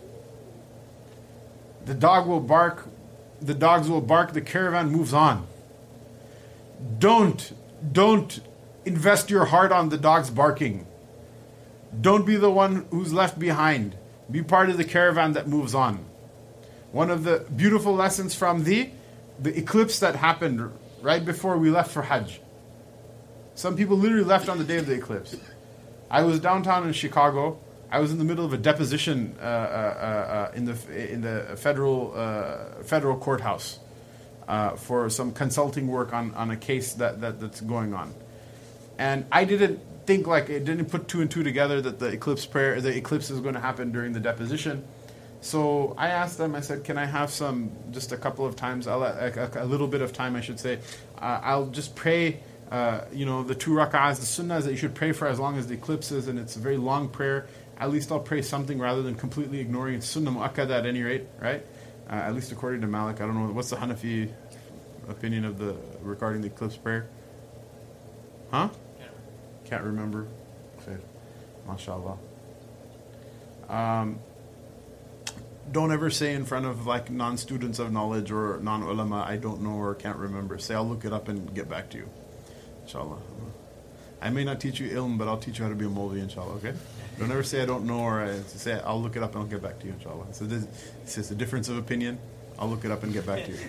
The dog will bark, the dogs will bark, the caravan moves on. Don't don't invest your heart on the dogs barking. Don't be the one who's left behind. Be part of the caravan that moves on. One of the beautiful lessons from the, the eclipse that happened right before we left for Hajj. Some people literally left on the day of the eclipse. I was downtown in Chicago. I was in the middle of a deposition uh, uh, uh, in the in the federal uh, federal courthouse uh, for some consulting work on, on a case that, that that's going on, and I didn't think like it didn't put two and two together that the eclipse prayer the eclipse is going to happen during the deposition. So I asked them. I said, "Can I have some just a couple of times? I'll, a, a, a little bit of time, I should say. Uh, I'll just pray." Uh, you know, the two rak'ahs, the sunnahs that you should pray for as long as the eclipse is, and it's a very long prayer. At least I'll pray something rather than completely ignoring it. Sunnah mu'akkada at any rate, right? Uh, at least according to Malik. I don't know, what's the Hanafi opinion of the regarding the eclipse prayer? Huh? Can't remember. Khair. MashaAllah. Um, don't ever say in front of like non-students of knowledge or non-ulama, I don't know or can't remember. Say, I'll look it up and get back to you. Inshallah. I may not teach you ilm, but I'll teach you how to be a Maulvi, inshallah, okay? Don't ever say I don't know or I say I'll look it up and I'll get back to you, inshallah. So this, this is a difference of opinion. I'll look it up and get back to you.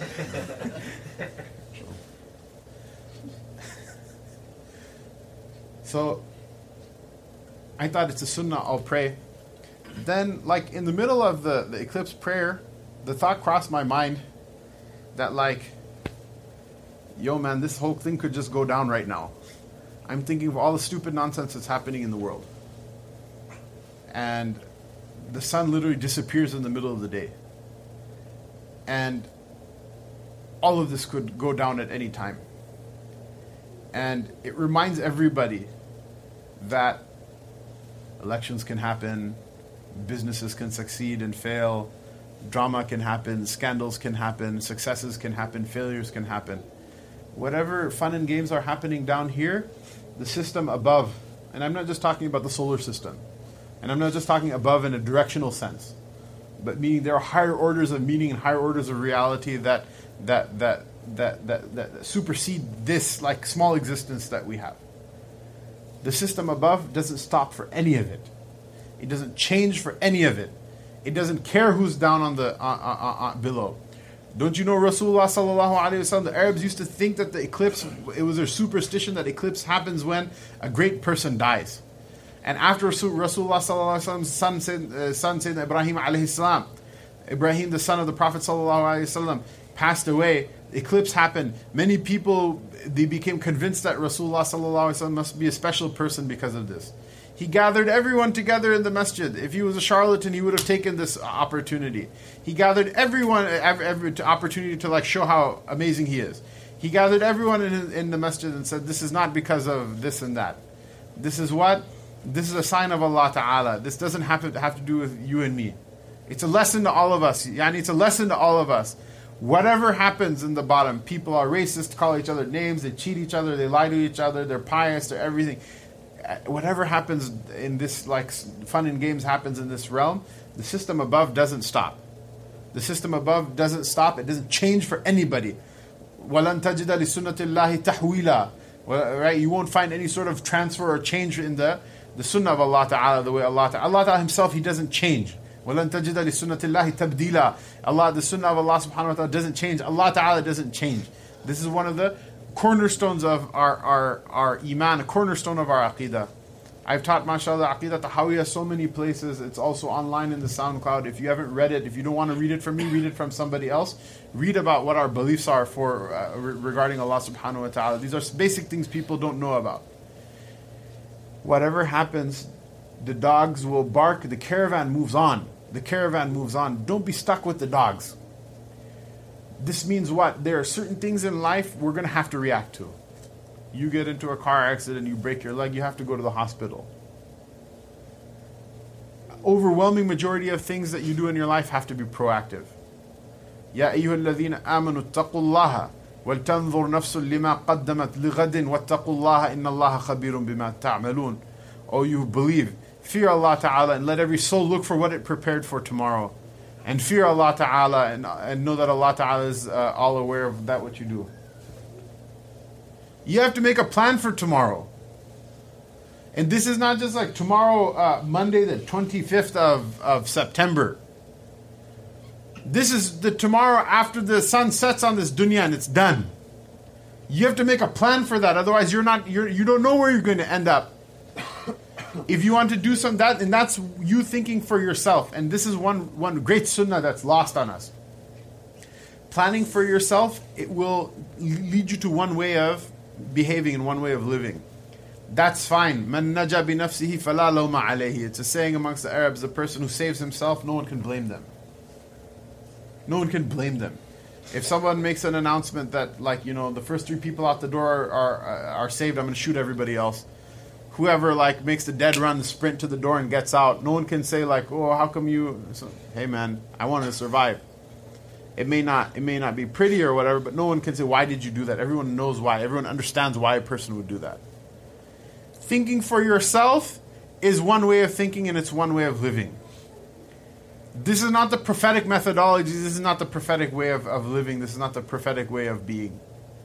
So, I thought it's a sunnah, I'll pray. Then, like, in the middle of the, the eclipse prayer, the thought crossed my mind that, like, yo, man, this whole thing could just go down right now. I'm thinking of all the stupid nonsense that's happening in the world. And the sun literally disappears in the middle of the day. And all of this could go down at any time. And it reminds everybody that elections can happen, businesses can succeed and fail, drama can happen, scandals can happen, successes can happen, failures can happen. Whatever fun and games are happening down here, the system above, and I'm not just talking about the solar system, and I'm not just talking above in a directional sense, but meaning there are higher orders of meaning and higher orders of reality that that that that that, that supersede this like small existence that we have. The system above doesn't stop for any of it. It doesn't change for any of it. It doesn't care who's down on the uh, uh, uh, below. Don't you know Rasulullah sallallahu alaihi wasallam? The Arabs used to think that the eclipse, it was their superstition that eclipse happens when a great person dies. And after Rasulullah sallallahu alaihi wasallam's son, uh, son Sayyidina Ibrahim alayhi salam, Ibrahim, the son of the Prophet sallallahu alaihi wasallam, passed away. The eclipse happened. Many people, they became convinced that Rasulullah sallallahu alaihi wasallam must be a special person because of this. He gathered everyone together in the masjid. If he was a charlatan, he would have taken this opportunity. He gathered everyone, every, every opportunity to like show how amazing he is. He gathered everyone in, in the masjid and said, this is not because of this and that. This is what? This is a sign of Allah Ta'ala. This doesn't have to have to do with you and me. It's a lesson to all of us. Yani it's a lesson to all of us. Whatever happens in the bottom, people are racist, call each other names, they cheat each other, they lie to each other, they're pious, they're everything. Whatever happens in this, like fun and games happens in this realm, the system above doesn't stop. The system above doesn't stop. It doesn't change for anybody. وَلَن تَجِدَ لِسُنَّةِ اللَّهِ تَحْوِيلًا. Right? You won't find any sort of transfer or change in the, the sunnah of Allah Ta'ala, the way Allah Ta'ala. Allah Ta'ala Himself, He doesn't change. وَلَن تَجِدَ لِسُنَّةِ اللَّهِ تَبْدِيلًا. Allah, the sunnah of Allah Subhanahu Wa Ta'ala doesn't change. Allah Ta'ala doesn't change. This is one of the cornerstones of our, our, our iman, a cornerstone of our aqidah. I've taught, mashallah, Aqidah Tahawiyah so many places. It's also online in the SoundCloud. If you haven't read it, if you don't want to read it from me, read it from somebody else. Read about what our beliefs are for uh, re- regarding Allah subhanahu wa ta'ala. These are basic things people don't know about. Whatever happens, the dogs will bark, the caravan moves on. The caravan moves on. Don't be stuck with the dogs. This means what? There are certain things in life we're going to have to react to. You get into a car accident, you break your leg, you have to go to the hospital. Overwhelming majority of things that you do in your life have to be proactive. يا أيها الذين آمنوا اتقوا الله ولتنظر نفس لما قدمت لغد واتقوا الله إن الله خبير بما تعملون. Oh, you believe, fear Allah Ta'ala and let every soul look for what it prepared for tomorrow. And fear Allah Ta'ala and, and know that Allah Ta'ala is uh, all aware of that what you do. You have to make a plan for tomorrow. And this is not just like tomorrow, uh, Monday the twenty-fifth of, of September. This is the tomorrow after the sun sets on this dunya and it's done. You have to make a plan for that. Otherwise, you're not, you're, you don't know where you're going to end up. If you want to do some that, and that's you thinking for yourself. And this is one, one great sunnah that's lost on us. Planning for yourself, it will lead you to one way of behaving and one way of living. That's fine. Man naja bi nafsihi fala lawma alayhi. It's a saying amongst the Arabs, the person who saves himself, no one can blame them. No one can blame them. If someone makes an announcement that, like, you know, the first three people out the door are are, are saved, I'm going to shoot everybody else. Whoever, like, makes the dead run, the sprint to the door and gets out, no one can say, like, oh, how come you... So, hey, man, I wanted to survive. It may not, it may not be pretty or whatever, but no one can say, why did you do that? Everyone knows why. Everyone understands why a person would do that. Thinking for yourself is one way of thinking, and it's one way of living. This is not the prophetic methodology. This is not the prophetic way of, of living. This is not the prophetic way of being.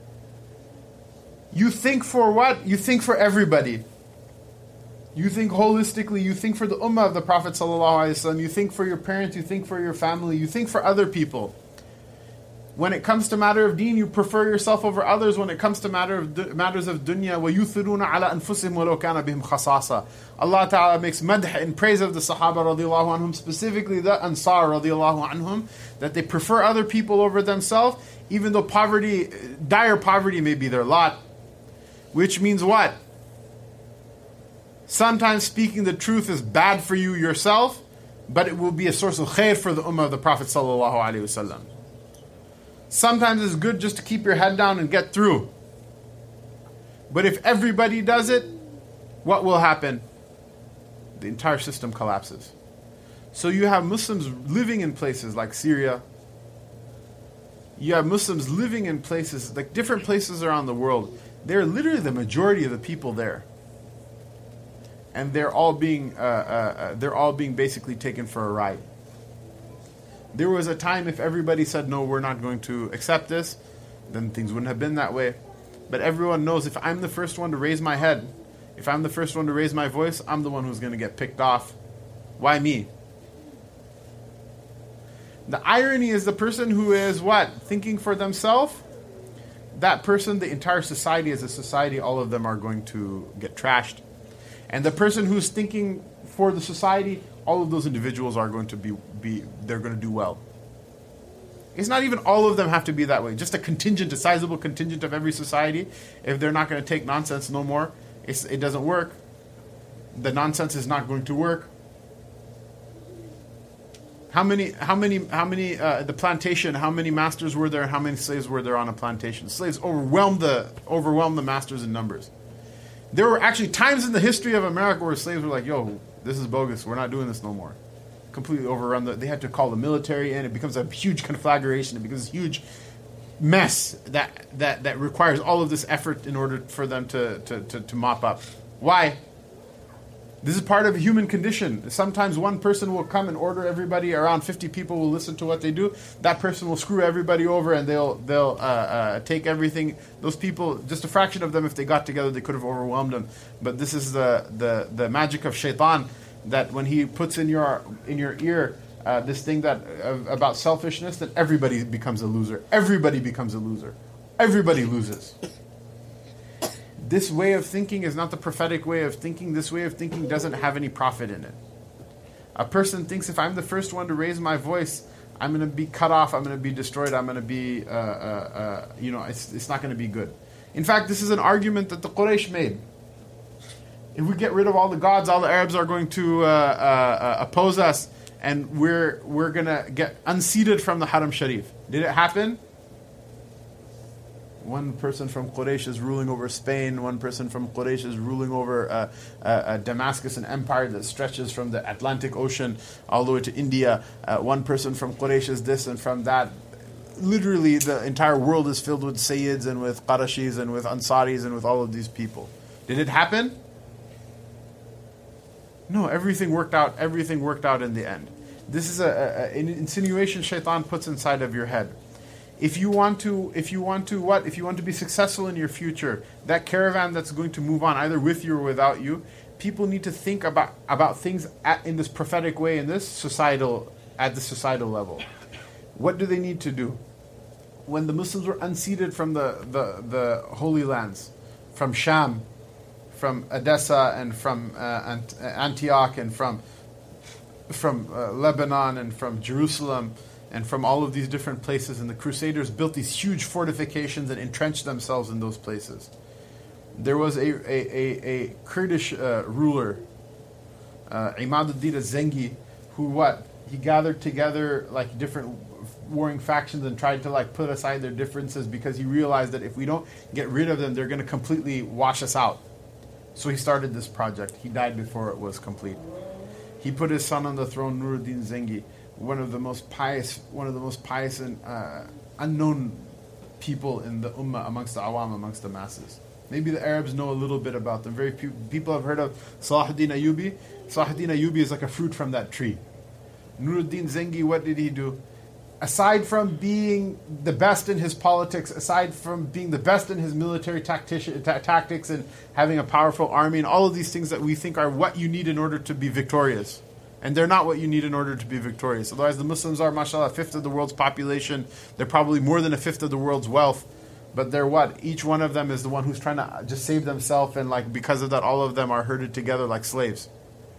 You think for what? You think for everybody. You think holistically. You think for the ummah of the Prophet ﷺ. You think for your parents. You think for your family. You think for other people. When it comes to matter of deen, you prefer yourself over others. When it comes to matter of matters of dunya, وَيُثِرُونَ عَلَىٰ أَنفُسِهِمْ وَلَوْ كَانَ بِهِمْ خَصَاصَةً. Allah Ta'ala makes madh in praise of the Sahaba radiallahu anhum, specifically the Ansar radiallahu anhum, that they prefer other people over themselves, even though poverty, dire poverty may be their lot. Which means what? Sometimes speaking the truth is bad for you yourself, but it will be a source of khair for the ummah of the Prophet sallallahu alaihi wasallam. Sometimes it's good just to keep your head down and get through. But if everybody does it, what will happen? The entire system collapses. So you have Muslims living in places like Syria. You have Muslims living in places, like different places around the world. They're literally the majority of the people there. And they're all being, uh, uh, uh, they're all being basically taken for a ride. There was a time if everybody said, no, we're not going to accept this, then things wouldn't have been that way. But everyone knows if I'm the first one to raise my head, if I'm the first one to raise my voice, I'm the one who's going to get picked off. Why me? The irony is the person who is what? Thinking for themselves, that person, the entire society as a society, all of them are going to get trashed. And the person who's thinking for the society, all of those individuals are going to be, be they're going to do well. It's not even all of them have to be that way. Just a contingent, a sizable contingent of every society, if they're not going to take nonsense no more, it's, it doesn't work. The nonsense is not going to work. How many, how many, how many, uh, the plantation, how many masters were there and how many slaves were there on a plantation? Slaves overwhelmed the, overwhelmed the masters in numbers. There were actually times in the history of America where slaves were like, yo, this is bogus. We're not doing this no more. Completely overrun. The, they had to call the military in. It becomes a huge conflagration. It becomes a huge mess that, that, that requires all of this effort in order for them to, to, to, to mop up. Why? This is part of a human condition. Sometimes one person will come and order everybody, around fifty people will listen to what they do. That person will screw everybody over and they'll they'll uh, uh, take everything. Those people, just a fraction of them, if they got together, they could have overwhelmed them. But this is the, the, the magic of shaitan, that when he puts in your in your ear uh, this thing that uh, about selfishness, that everybody becomes a loser. Everybody becomes a loser. Everybody loses. This way of thinking is not the prophetic way of thinking. This way of thinking doesn't have any profit in it. A person thinks, if I'm the first one to raise my voice, I'm going to be cut off, I'm going to be destroyed, I'm going to be, uh, uh, uh, you know, it's, it's not going to be good. In fact, this is an argument that the Quraysh made. If we get rid of all the gods, all the Arabs are going to uh, uh, oppose us, and we're, we're going to get unseated from the Haram Sharif. Did it happen? One person from Quraysh is ruling over Spain. One person from Quraysh is ruling over uh, uh, uh, Damascus, an empire that stretches from the Atlantic Ocean all the way to India. Uh, one person from Quraysh is this and from that. Literally, the entire world is filled with Sayyids and with Qarashis and with Ansaris and with all of these people. Did it happen? No, everything worked out. Everything worked out in the end. This is a, a, an insinuation shaitan puts inside of your head. If you want to, if you want to what? If you want to be successful in your future, that caravan that's going to move on either with you or without you, people need to think about, about things at, in this prophetic way, in this societal, at the societal level. What do they need to do? When the Muslims were unseated from the, the, the Holy Lands, from Sham, from Edessa, and from uh, Ant- Antioch, and from from uh, Lebanon, and from Jerusalem, and from all of these different places, and the Crusaders built these huge fortifications and entrenched themselves in those places. There was a a, a, a Kurdish uh, ruler, uh, Imaduddin al-Zengi, who what? He gathered together like different warring factions and tried to like put aside their differences because he realized that if we don't get rid of them, they're going to completely wash us out. So he started this project. He died before it was complete. He put his son on the throne, Nuruddin Zengi, one of the most pious, one of the most pious and uh, unknown people in the ummah, amongst the awam, amongst the masses. Maybe the Arabs know a little bit about them. Very few people have heard of Salahuddin Ayyubi. Salahuddin Ayyubi is like a fruit from that tree. Nuruddin Zengi, what did he do? Aside from being the best in his politics, aside from being the best in his military tactici- ta- tactics and having a powerful army and all of these things that we think are what you need in order to be victorious. And they're not what you need in order to be victorious. Otherwise, the Muslims are, mashallah, a fifth of the world's population. They're probably more than a fifth of the world's wealth. But they're what? Each one of them is the one who's trying to just save themselves, and like because of that, all of them are herded together like slaves.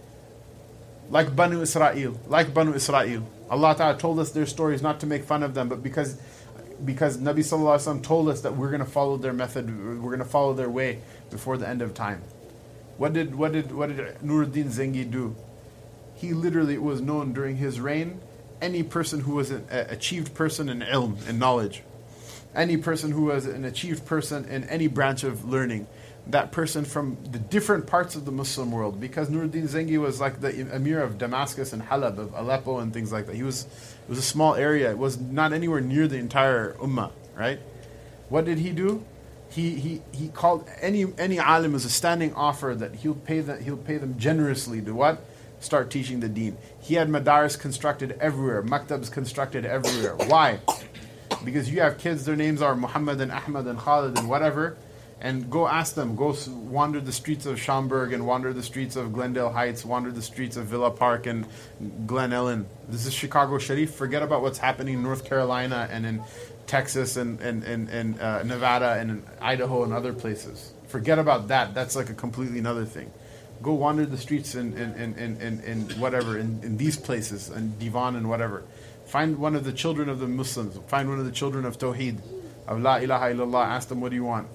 Like Banu Israel. Like Banu Israel. Allah Ta'ala told us their stories not to make fun of them, but because because Nabi Sallallahu Alaihi Wasallam told us that we're going to follow their method, we're going to follow their way before the end of time. What did what did what did Nuruddin Zengi do? He literally was known during his reign, any person who was an achieved person in ilm, in knowledge, any person who was an achieved person in any branch of learning, that person from the different parts of the Muslim world, because Nuruddin Zengi was like the emir of Damascus and Halab, of Aleppo and things like that. He was, it was a small area. It was not anywhere near the entire ummah, right? What did he do? He he he called any any alim as a standing offer that he'll pay that he'll pay them generously to what? Start teaching the deen. He had madaris constructed everywhere, maktabs constructed everywhere. Why? Because you have kids, their names are Muhammad and Ahmad and Khalid and whatever, and go ask them, go wander the streets of Schaumburg and wander the streets of Glendale Heights, wander the streets of Villa Park and Glen Ellen. This is Chicago Sharif. Forget about what's happening in North Carolina and in Texas and, and, and, and uh, Nevada and in Idaho and other places. Forget about that. That's like a completely another thing. Go wander the streets in, in, in, in, in, in whatever, in, in these places, and Divan and whatever. Find one of the children of the Muslims. Find one of the children of Tawheed, of La ilaha illallah. Ask them, what do you want?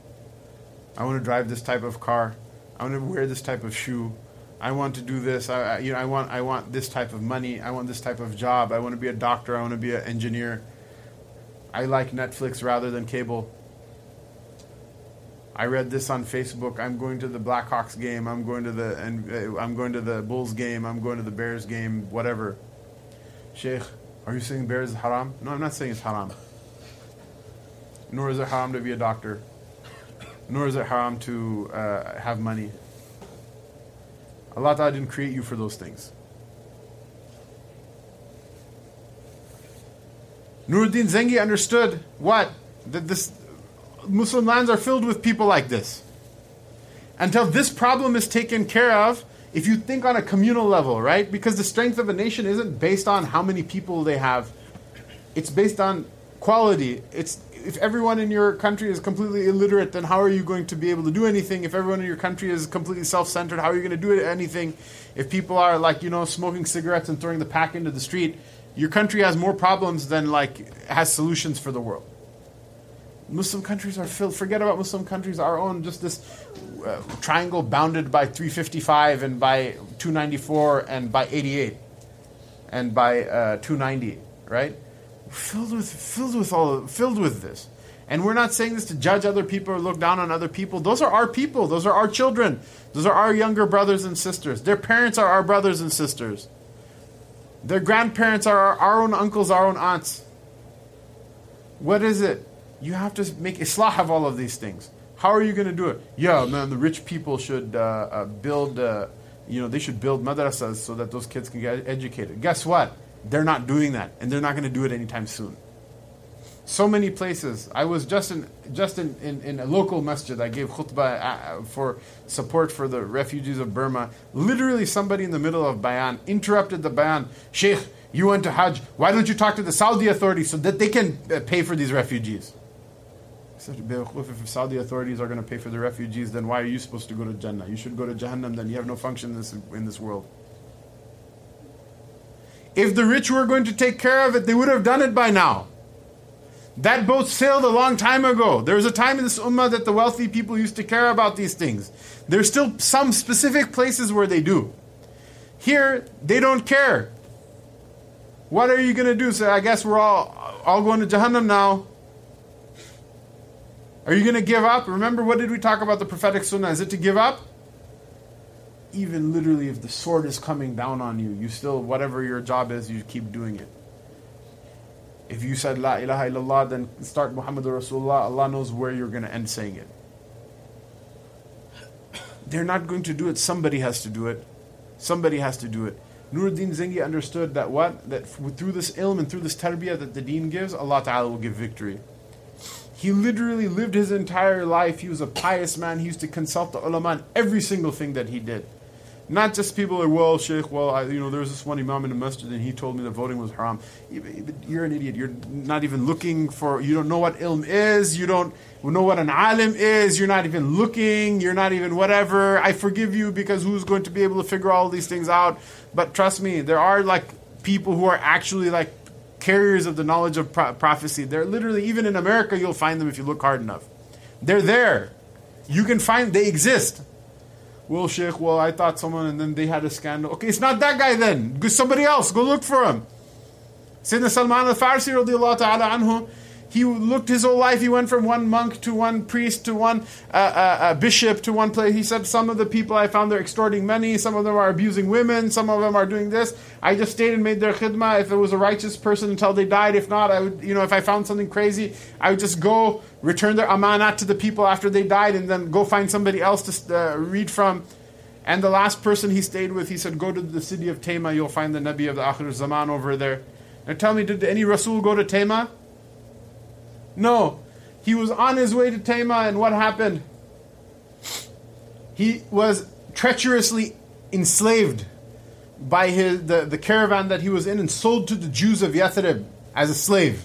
I want to drive this type of car. I want to wear this type of shoe. I want to do this. I, I, you know, I want, I want this type of money. I want this type of job. I want to be a doctor. I want to be an engineer. I like Netflix rather than cable. I read this on Facebook. I'm going to the Blackhawks game. I'm going to the and uh, I'm going to the Bulls game. I'm going to the Bears game. Whatever. Sheikh, are you saying Bears is haram? No, I'm not saying it's haram. Nor is it haram to be a doctor. Nor is it haram to uh, have money. Allah Ta'ala didn't create you for those things. Nuruddin Zengi understood what? That this Muslim lands are filled with people like this. Until this problem is taken care of, if you think on a communal level, right? Because the strength of a nation isn't based on how many people they have. It's based on quality. It's if everyone in your country is completely illiterate, then how are you going to be able to do anything? If everyone in your country is completely self-centered, how are you going to do anything? If people are like, you know, smoking cigarettes and throwing the pack into the street, your country has more problems than like has solutions for the world. Muslim countries are filled. Forget about Muslim countries. Our own, just this uh, triangle bounded by three fifty-five and by two ninety-four and by eighty-eight and by uh, two ninety, right? Filled with, filled with all, filled with this. And we're not saying this to judge other people or look down on other people. Those are our people. Those are our children. Those are our younger brothers and sisters. Their parents are our brothers and sisters. Their grandparents are our, our own uncles, our own aunts. What is it? You have to make islah of all of these things. How are you going to do it? Yeah, man, the rich people should uh, uh, build, uh, you know, they should build madrasas so that those kids can get educated. Guess what? They're not doing that, and they're not going to do it anytime soon. So many places. I was just in just in, in, in a local masjid. I gave khutbah uh, for support for the refugees of Burma. Literally somebody in the middle of bayan interrupted the bayan. Sheikh, you went to Hajj. Why don't you talk to the Saudi authorities so that they can uh, pay for these refugees? If Saudi authorities are going to pay for the refugees, then why are you supposed to go to Jannah? You should go to Jahannam, then you have no function in this, in this world. If the rich were going to take care of it, they would have done it by now. That boat sailed a long time ago. There was a time in this ummah that the wealthy people used to care about these things. There's still some specific places where they do. Here, they don't care. What are you going to do? So I guess we're all, all going to Jahannam now. Are you going to give up? Remember, what did we talk about the prophetic sunnah? Is it to give up? Even literally, if the sword is coming down on you, you still, whatever your job is, you keep doing it. If you said La ilaha illallah, then start Muhammadur Rasulullah. Allah knows where you're going to end saying it. They're not going to do it. Somebody has to do it. Somebody has to do it. Nuruddin Zengi understood that what? That through this ilm and through this tarbiyah that the deen gives, Allah Ta'ala will give victory. He literally lived his entire life. He was a pious man. He used to consult the ulama on every single thing that he did. Not just people are, well, Sheikh, well, I, you know, there was this one imam in the masjid and he told me that voting was haram. You're an idiot. You're not even looking for, you don't know what ilm is. You don't know what an alim is. You're not even looking. You're not even whatever. I forgive you because who's going to be able to figure all these things out? But trust me, there are like people who are actually like carriers of the knowledge of pro- prophecy. They're literally, even in America, you'll find them if you look hard enough. They're there. You can find, they exist. Well, Sheikh, well, I thought someone, and then they had a scandal. Okay, it's not that guy then. Go somebody else. Go look for him. Sayyidina Salman al-Farsi, radiallahu ta'ala anhu, he looked his whole life. He went from one monk to one priest to one uh, uh, uh, bishop to one place. He said, some of the people I found, they're extorting money. Some of them are abusing women. Some of them are doing this. I just stayed and made their khidmah. If it was a righteous person until they died. If not, I would, you know, if I found something crazy, I would just go return their amanat to the people after they died and then go find somebody else to uh, read from. And the last person he stayed with, he said, go to the city of Taima. You'll find the Nabi of the Akhir Zaman over there. Now tell me, did any Rasul go to Taima? No. He was on his way to Taima, and what happened? He was treacherously enslaved by his the, the caravan that he was in and sold to the Jews of Yathrib as a slave.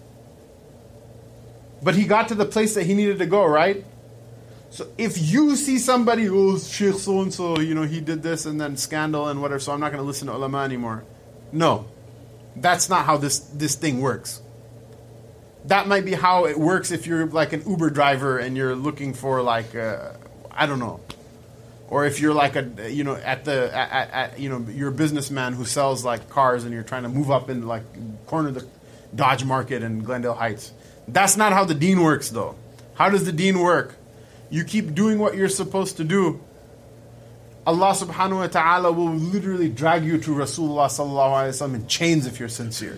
But he got to the place that he needed to go, right? So if you see somebody who's Sheikh so-and-so, you know, he did this and then scandal and whatever, so I'm not going to listen to ulama anymore. No. That's not how this, this thing works. That might be how it works if you're like an Uber driver and you're looking for like, uh, I don't know. Or if you're like a, you know, at the, at, at, you know, you're a businessman who sells like cars and you're trying to move up in like corner of the Dodge Market in Glendale Heights. That's not how the deen works though. How does the deen work? You keep doing what you're supposed to do. Allah subhanahu wa ta'ala will literally drag you to Rasulullah sallallahu alayhi wa sallam in chains if you're sincere.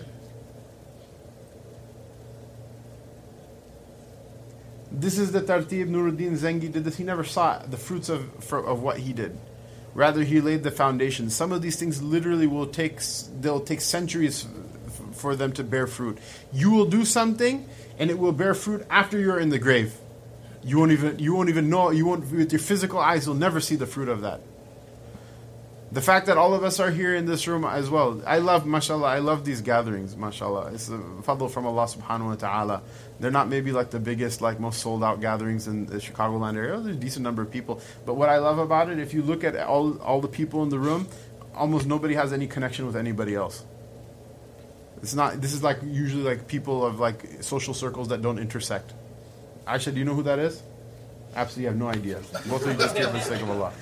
This is the tartib Nuruddin Zengi did this. He never saw the fruits of of what he did. Rather, he laid the foundation. Some of these things literally will take, they'll take centuries f- for them to bear fruit. You will do something and it will bear fruit after you're in the grave. You won't even, you won't even know, you won't, with your physical eyes, you'll never see the fruit of that. The fact that all of us are here in this room as well. I love, mashallah, I love these gatherings, mashallah. It's a fadl from Allah subhanahu wa ta'ala. They're not maybe like the biggest, like most sold out gatherings in the Chicagoland area. There's a decent number of people. But what I love about it, if you look at all, all the people in the room, almost nobody has any connection with anybody else. It's not, this is like usually like people of like social circles that don't intersect. Aisha, do you know who that is? Absolutely, I have no idea. Both of you just here for the sake of Allah.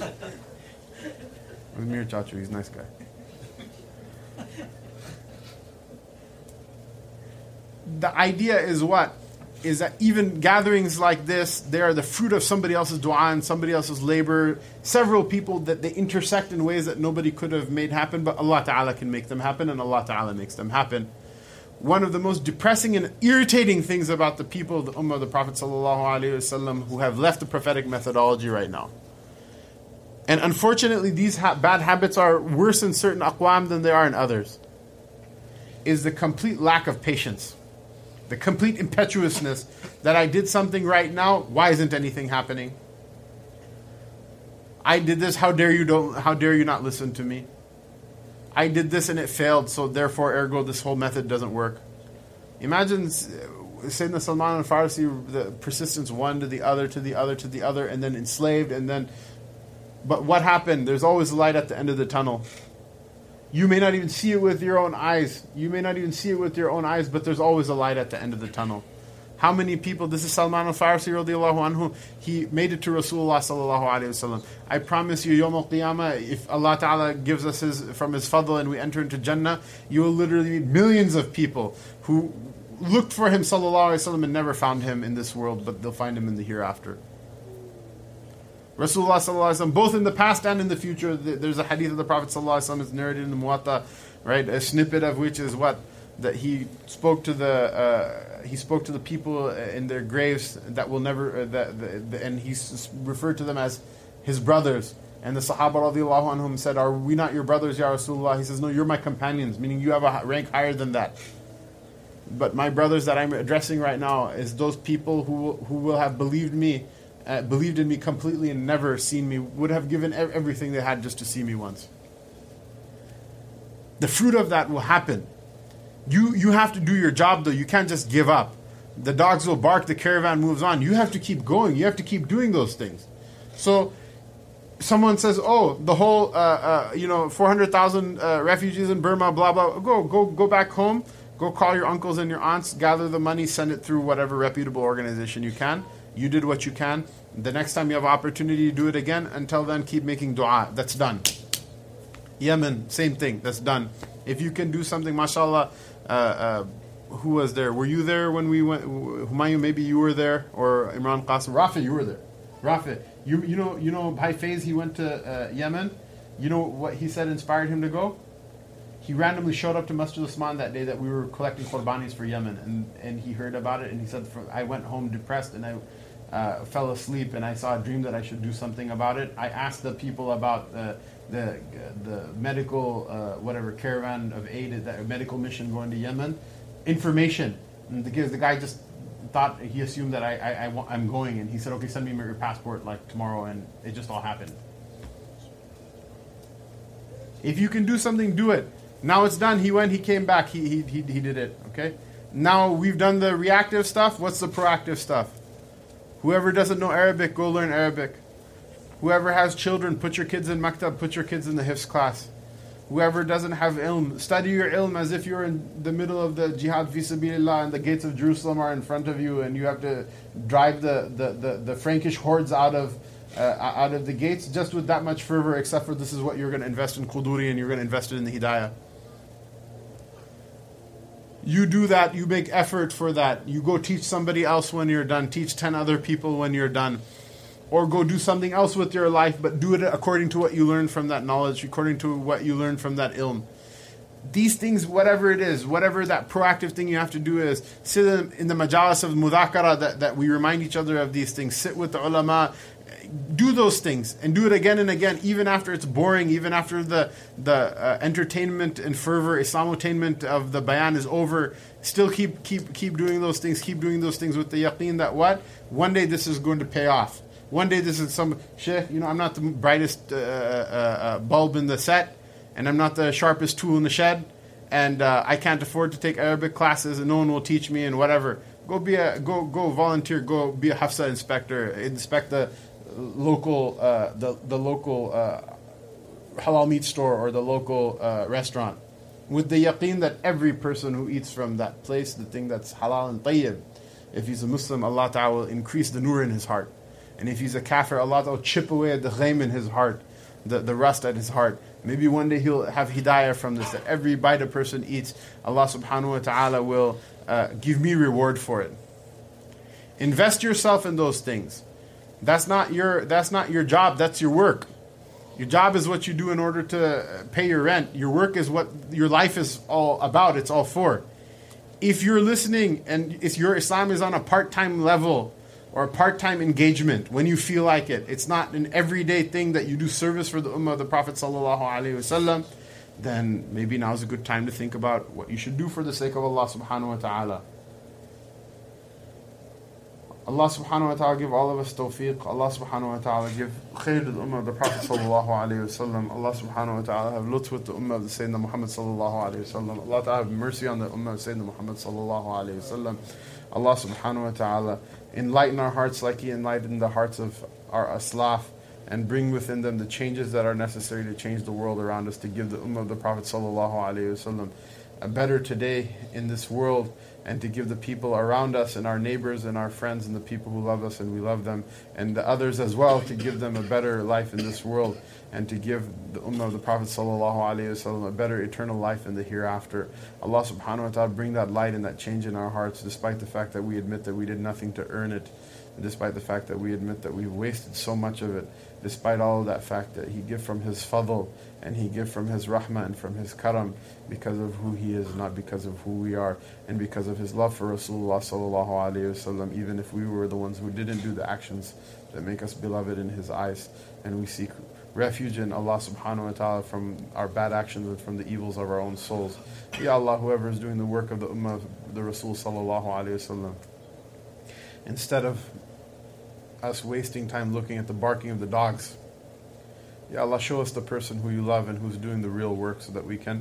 With Mir Chachu, he's a nice guy. The idea is what? Is that even gatherings like this, they are the fruit of somebody else's dua and somebody else's labor. Several people that they intersect in ways that nobody could have made happen, but Allah Ta'ala can make them happen, and Allah Ta'ala makes them happen. One of the most depressing and irritating things about the people of the Ummah of the Prophet ﷺ who have left the prophetic methodology right now. And unfortunately, these ha- bad habits are worse in certain aqwam than they are in others. Is the complete lack of patience. The complete impetuousness that I did something right now, why isn't anything happening? I did this, how dare you don't how dare you not listen to me? I did this and it failed, so therefore ergo this whole method doesn't work. Imagine Sayyidina Salman al-Farsi, the persistence one to the other, to the other, to the other, and then enslaved, and then but what happened? There's always light at the end of the tunnel. You may not even see it with your own eyes. You may not even see it with your own eyes, but there's always a light at the end of the tunnel. How many people, this is Salman al-Farsi radiallahu anhu, he made it to Rasulullah sallallahu alayhi wasallam. I promise you, Yawm al-Qiyamah, if Allah Ta'ala gives us his, from his fadl and we enter into Jannah, you will literally meet millions of people who looked for him sallallahu alayhi wasallam and never found him in this world, but they'll find him in the hereafter. Rasulullah sallallahu alaihi wasallam, both in the past and in the future, there's a hadith of the Prophet sallallahu alaihi wasallam, it's narrated in the Muwatta, right? A snippet of which is what that he spoke to the uh, he spoke to the people in their graves that will never uh, that the, the, and he s- referred to them as his brothers. And the Sahaba radiallahu anhum said, "Are we not your brothers, Ya Rasulullah?" He says, "No, you're my companions," meaning you have a rank higher than that. But my brothers that I'm addressing right now is those people who who will have believed me. Uh, believed in me completely and never seen me, would have given ev- everything they had just to see me once. The fruit of that will happen. You you have to do your job though. You can't just give up. The dogs will bark, the caravan moves on. You have to keep going. You have to keep doing those things. So someone says, oh, the whole, uh, uh, you know, four hundred thousand uh, refugees in Burma, blah, blah. Go, go, go back home. Go call your uncles and your aunts, gather the money, send it through whatever reputable organization you can. You did what you can. The next time you have opportunity to do it again. Until then, keep making dua. That's done. Yemen, same thing. That's done. If you can do something, mashallah, uh, uh, who was there? Were you there when we went? Humayun, maybe you were there, or Imran Qasim. Rafi, you were there. Rafi, you you know you know Bhai Faiz, he went to uh, Yemen. You know what he said inspired him to go? He randomly showed up to Masjid Usman that day that we were collecting qurbanis for Yemen, and, and he heard about it, and he said, I went home depressed, and I uh, fell asleep, and I saw a dream that I should do something about it. I asked the people about uh, the the medical, uh, whatever, caravan of aid, that medical mission going to Yemen, information, and because the guy just thought, he assumed that I, I, I wa- I'm going, and he said, okay, send me your passport like tomorrow, and it just all happened. If you can do something, do it. Now it's done. He went, he came back, he, he he he did it. Okay? Now we've done the reactive stuff. What's the proactive stuff? Whoever doesn't know Arabic, go learn Arabic. Whoever has children, put your kids in maktab, put your kids in the hifz class. Whoever doesn't have ilm, study your ilm as if you're in the middle of the jihad fi sabilillah and the gates of Jerusalem are in front of you and you have to drive the, the, the, the Frankish hordes out of uh, out of the gates just with that much fervor, except for this is what you're going to invest in Quduri and you're going to invest it in the Hidayah. You do that, you make effort for that. You go teach somebody else when you're done. Teach ten other people when you're done. Or go do something else with your life, but do it according to what you learned from that knowledge, according to what you learned from that ilm. These things, whatever it is, whatever that proactive thing you have to do is, sit in the majalis of mudhakara, that, that we remind each other of these things. Sit with the ulama. Do those things and do it again and again, even after it's boring, even after the the uh, entertainment and fervor, Islamotainment of the bayan is over. Still keep keep keep doing those things. Keep doing those things with the yaqeen that what one day this is going to pay off. One day this is some sheikh. You know, I'm not the brightest uh, uh, uh, bulb in the set, and I'm not the sharpest tool in the shed, and uh, I can't afford to take Arabic classes, and no one will teach me, and whatever. Go be a go go volunteer. Go be a Hafsa inspector. Inspect the local uh, the the local uh, halal meat store or the local uh, restaurant, with the yaqeen that every person who eats from that place, the thing that's halal and tayyib, if he's a Muslim, Allah Ta'ala will increase the nur in his heart, and if he's a kafir, Allah Ta'ala will chip away at the ghaim in his heart, the, the rust at his heart. Maybe one day he'll have hidayah from this, that every bite a person eats, Allah Subhanahu wa Ta'ala will uh, give me reward for it. Invest yourself in those things. That's not your that's not your job, that's your work. Your job is what you do in order to pay your rent. Your work is what your life is all about, it's all for. If you're listening and if your Islam is on a part-time level or a part-time engagement when you feel like it, it's not an everyday thing that you do service for the ummah of the Prophet sallallahu alaihi wasallam, then maybe now's a good time to think about what you should do for the sake of Allah subhanahu wa ta'ala. Allah subhanahu wa ta'ala give all of us tawfiq. Allah subhanahu wa ta'ala give khair to the ummah of the Prophet sallallahu alayhi wa sallam. Allah subhanahu wa ta'ala have lutf with the ummah of the Sayyidina Muhammad sallallahu alayhi wa sallam. Allah ta'ala have mercy on the ummah of Sayyidina Muhammad sallallahu alayhi wa sallam. Allah subhanahu wa ta'ala enlighten our hearts like He enlightened the hearts of our aslaf, and bring within them the changes that are necessary to change the world around us, to give the ummah of the Prophet sallallahu alayhi wa sallam a better today in this world, and to give the people around us and our neighbors and our friends and the people who love us and we love them and the others as well, to give them a better life in this world, and to give the ummah of the Prophet sallallahu alaihi wasallam a better eternal life in the hereafter. Allah subhanahu wa ta'ala bring that light and that change in our hearts, despite the fact that we admit that we did nothing to earn it, and despite the fact that we admit that we've wasted so much of it, despite all of that fact that He give from His fadl and He give from His rahmah and from His karam, because of who He is, not because of who we are, and because of His love for Rasulullah sallallahu alaihi wasallam, even if we were the ones who didn't do the actions that make us beloved in His eyes. And we seek refuge in Allah subhanahu wa ta'ala from our bad actions and from the evils of our own souls. Ya Allah, whoever is doing the work of the ummah of the Rasul sallallahu alaihi wasallam, instead of us wasting time looking at the barking of the dogs, Ya Allah, show us the person who You love and who's doing the real work, so that we can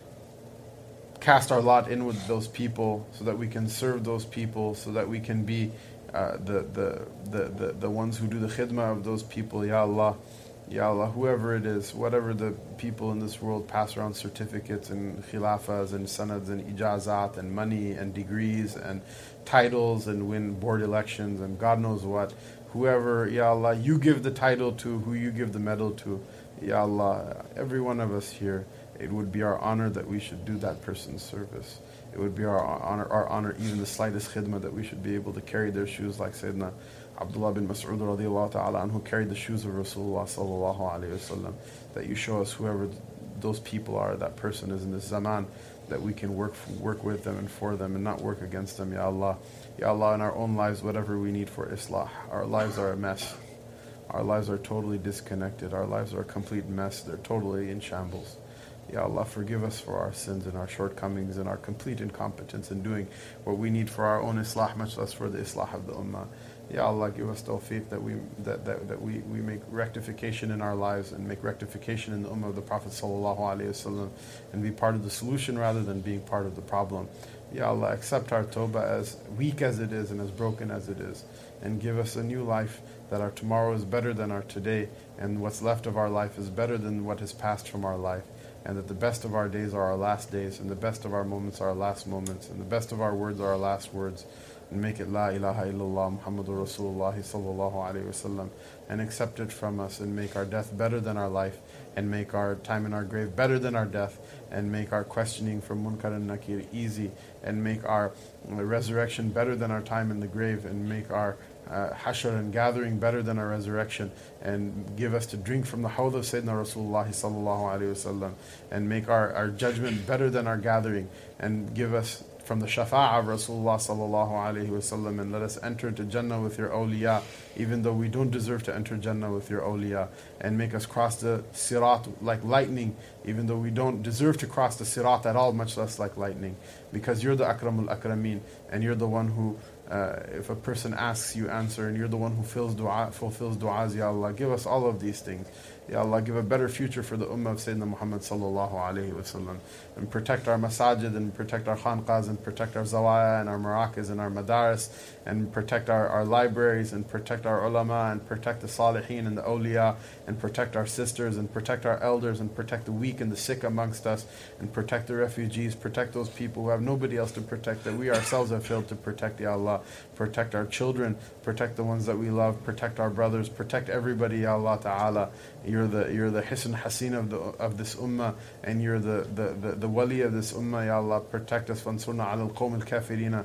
cast our lot in with those people, so that we can serve those people, so that we can be uh, the, the, the, the, the ones who do the khidmah of those people. Ya Allah, Ya Allah, whoever it is, whatever the people in this world pass around certificates and khilafas and sanads and ijazat and money and degrees and titles and win board elections and God knows what, whoever, Ya Allah, You give the title to, who You give the medal to, Ya Allah, every one of us here, it would be our honor that we should do that person's service. It would be our honor, our honor, even the slightest khidmah, that we should be able to carry their shoes like Sayyidina Abdullah bin Mas'ud radiallahu ta'ala anhu carried the shoes of Rasulullah sallallahu alayhi wasallam. That You show us whoever those people are, that person is in this zaman, that we can work work with them and for them and not work against them. Ya Allah, Ya Allah, in our own lives, whatever we need for islah, our lives are a mess. Our lives are totally disconnected. Our lives are a complete mess. They're totally in shambles. Ya Allah, forgive us for our sins and our shortcomings and our complete incompetence in doing what we need for our own islah, much less for the islah of the ummah. Ya Allah, give us tawfiq that we that, that, that we, we make rectification in our lives and make rectification in the ummah of the Prophet sallallahu alaihi wasallam, and be part of the solution rather than being part of the problem. Ya Allah, accept our tawbah, as weak as it is and as broken as it is, and give us a new life, that our tomorrow is better than our today, and what's left of our life is better than what has passed from our life, and that the best of our days are our last days, and the best of our moments are our last moments, and the best of our words are our last words. And make it La ilaha illallah Muhammadur Rasulullah sallallahu alayhi wa sallam, and accept it from us, and make our death better than our life, and make our time in our grave better than our death, and make our questioning from Munkar and Nakir easy, and make our resurrection better than our time in the grave, and make our uh, hashr and gathering better than our resurrection, and give us to drink from the hawd of Sayyidina Rasulullah sallallahu alayhi wa sallam, and make our, our judgment better than our gathering, and give us from the shafa'ah of Rasulullah sallallahu alayhi wa sallam, and let us enter to Jannah with Your awliya, even though we don't deserve to enter Jannah with Your awliya, and make us cross the sirat like lightning, even though we don't deserve to cross the sirat at all, much less like lightning, because You're the akramul akrameen, and You're the one who, uh, if a person asks, You answer, and You're the one who fills dua, fulfills du'as. Ya Allah, give us all of these things. Ya Allah, give a better future for the ummah of Sayyidina Muhammad sallallahu alayhi wa sallam, and protect our masajid, and protect our khanqahs, and protect our zawaya, and our marakiz, and our madaris, and protect our, our libraries, and protect our ulama, and protect the salihin and the awliya, and protect our sisters, and protect our elders, and protect the weak and the sick amongst us, and protect the refugees, protect those people who have nobody else to protect, that we ourselves have failed to protect. Ya Allah, protect our children, protect the ones that we love, protect our brothers, protect everybody. Ya Allah ta'ala, You're the you're the Hisn Hasin of the of this ummah, and You're the, the, the, the wali of this ummah. Ya Allah, protect us. Fansurna ala al-qawm al-kafirina.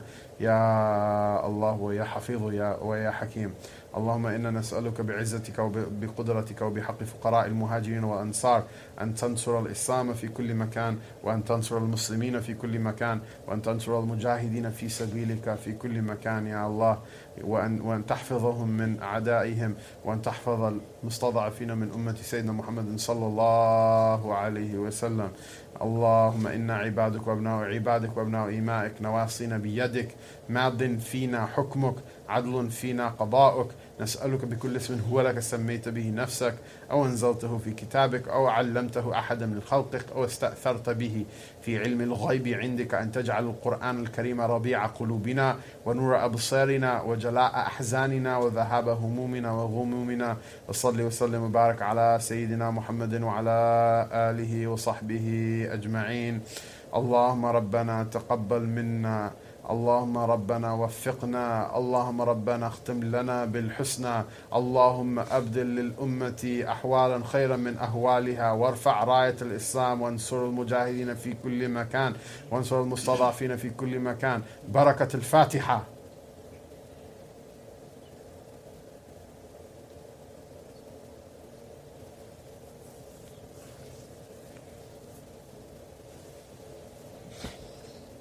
Ya Allah wa ya Hafidhu ya wa ya Hakim. اللهم إنا نسألك بعزتك وبقدرتك وبحق فقراء المهاجرين والأنصار أن تنصر الإسلام في كل مكان، وأن تنصر المسلمين في كل مكان، وأن تنصر المجاهدين في سبيلك في كل مكان يا الله، وأن, وأن تحفظهم من أعدائهم، وأن تحفظ المستضعفين من أمة سيدنا محمد صلى الله عليه وسلم. اللهم إنا عبادك وابناء عبادك وابناء إمائك، نواصينا بيدك، ماض فينا حكمك، عدل فينا قضاؤك. نسألك بكل اسم هو لك سميت به نفسك أو أنزلته في كتابك أو علمته أحدا من خلقك أو استأثرت به في علم الغيب عندك أن تجعل القرآن الكريم ربيع قلوبنا ونور أبصارنا وجلاء أحزاننا وذهاب همومنا وغمومنا. وصل وسلم وبارك على سيدنا محمد وعلى آله وصحبه أجمعين. اللهم ربنا تقبل منا، اللهم ربنا وفقنا، اللهم ربنا اختم لنا بالحسنى، اللهم أبدل للأمة أحوالا خيرا من أهوالها، وارفع راية الإسلام، وانصر المجاهدين في كل مكان، وانصر المستضعفين في كل مكان. بركة الفاتحة.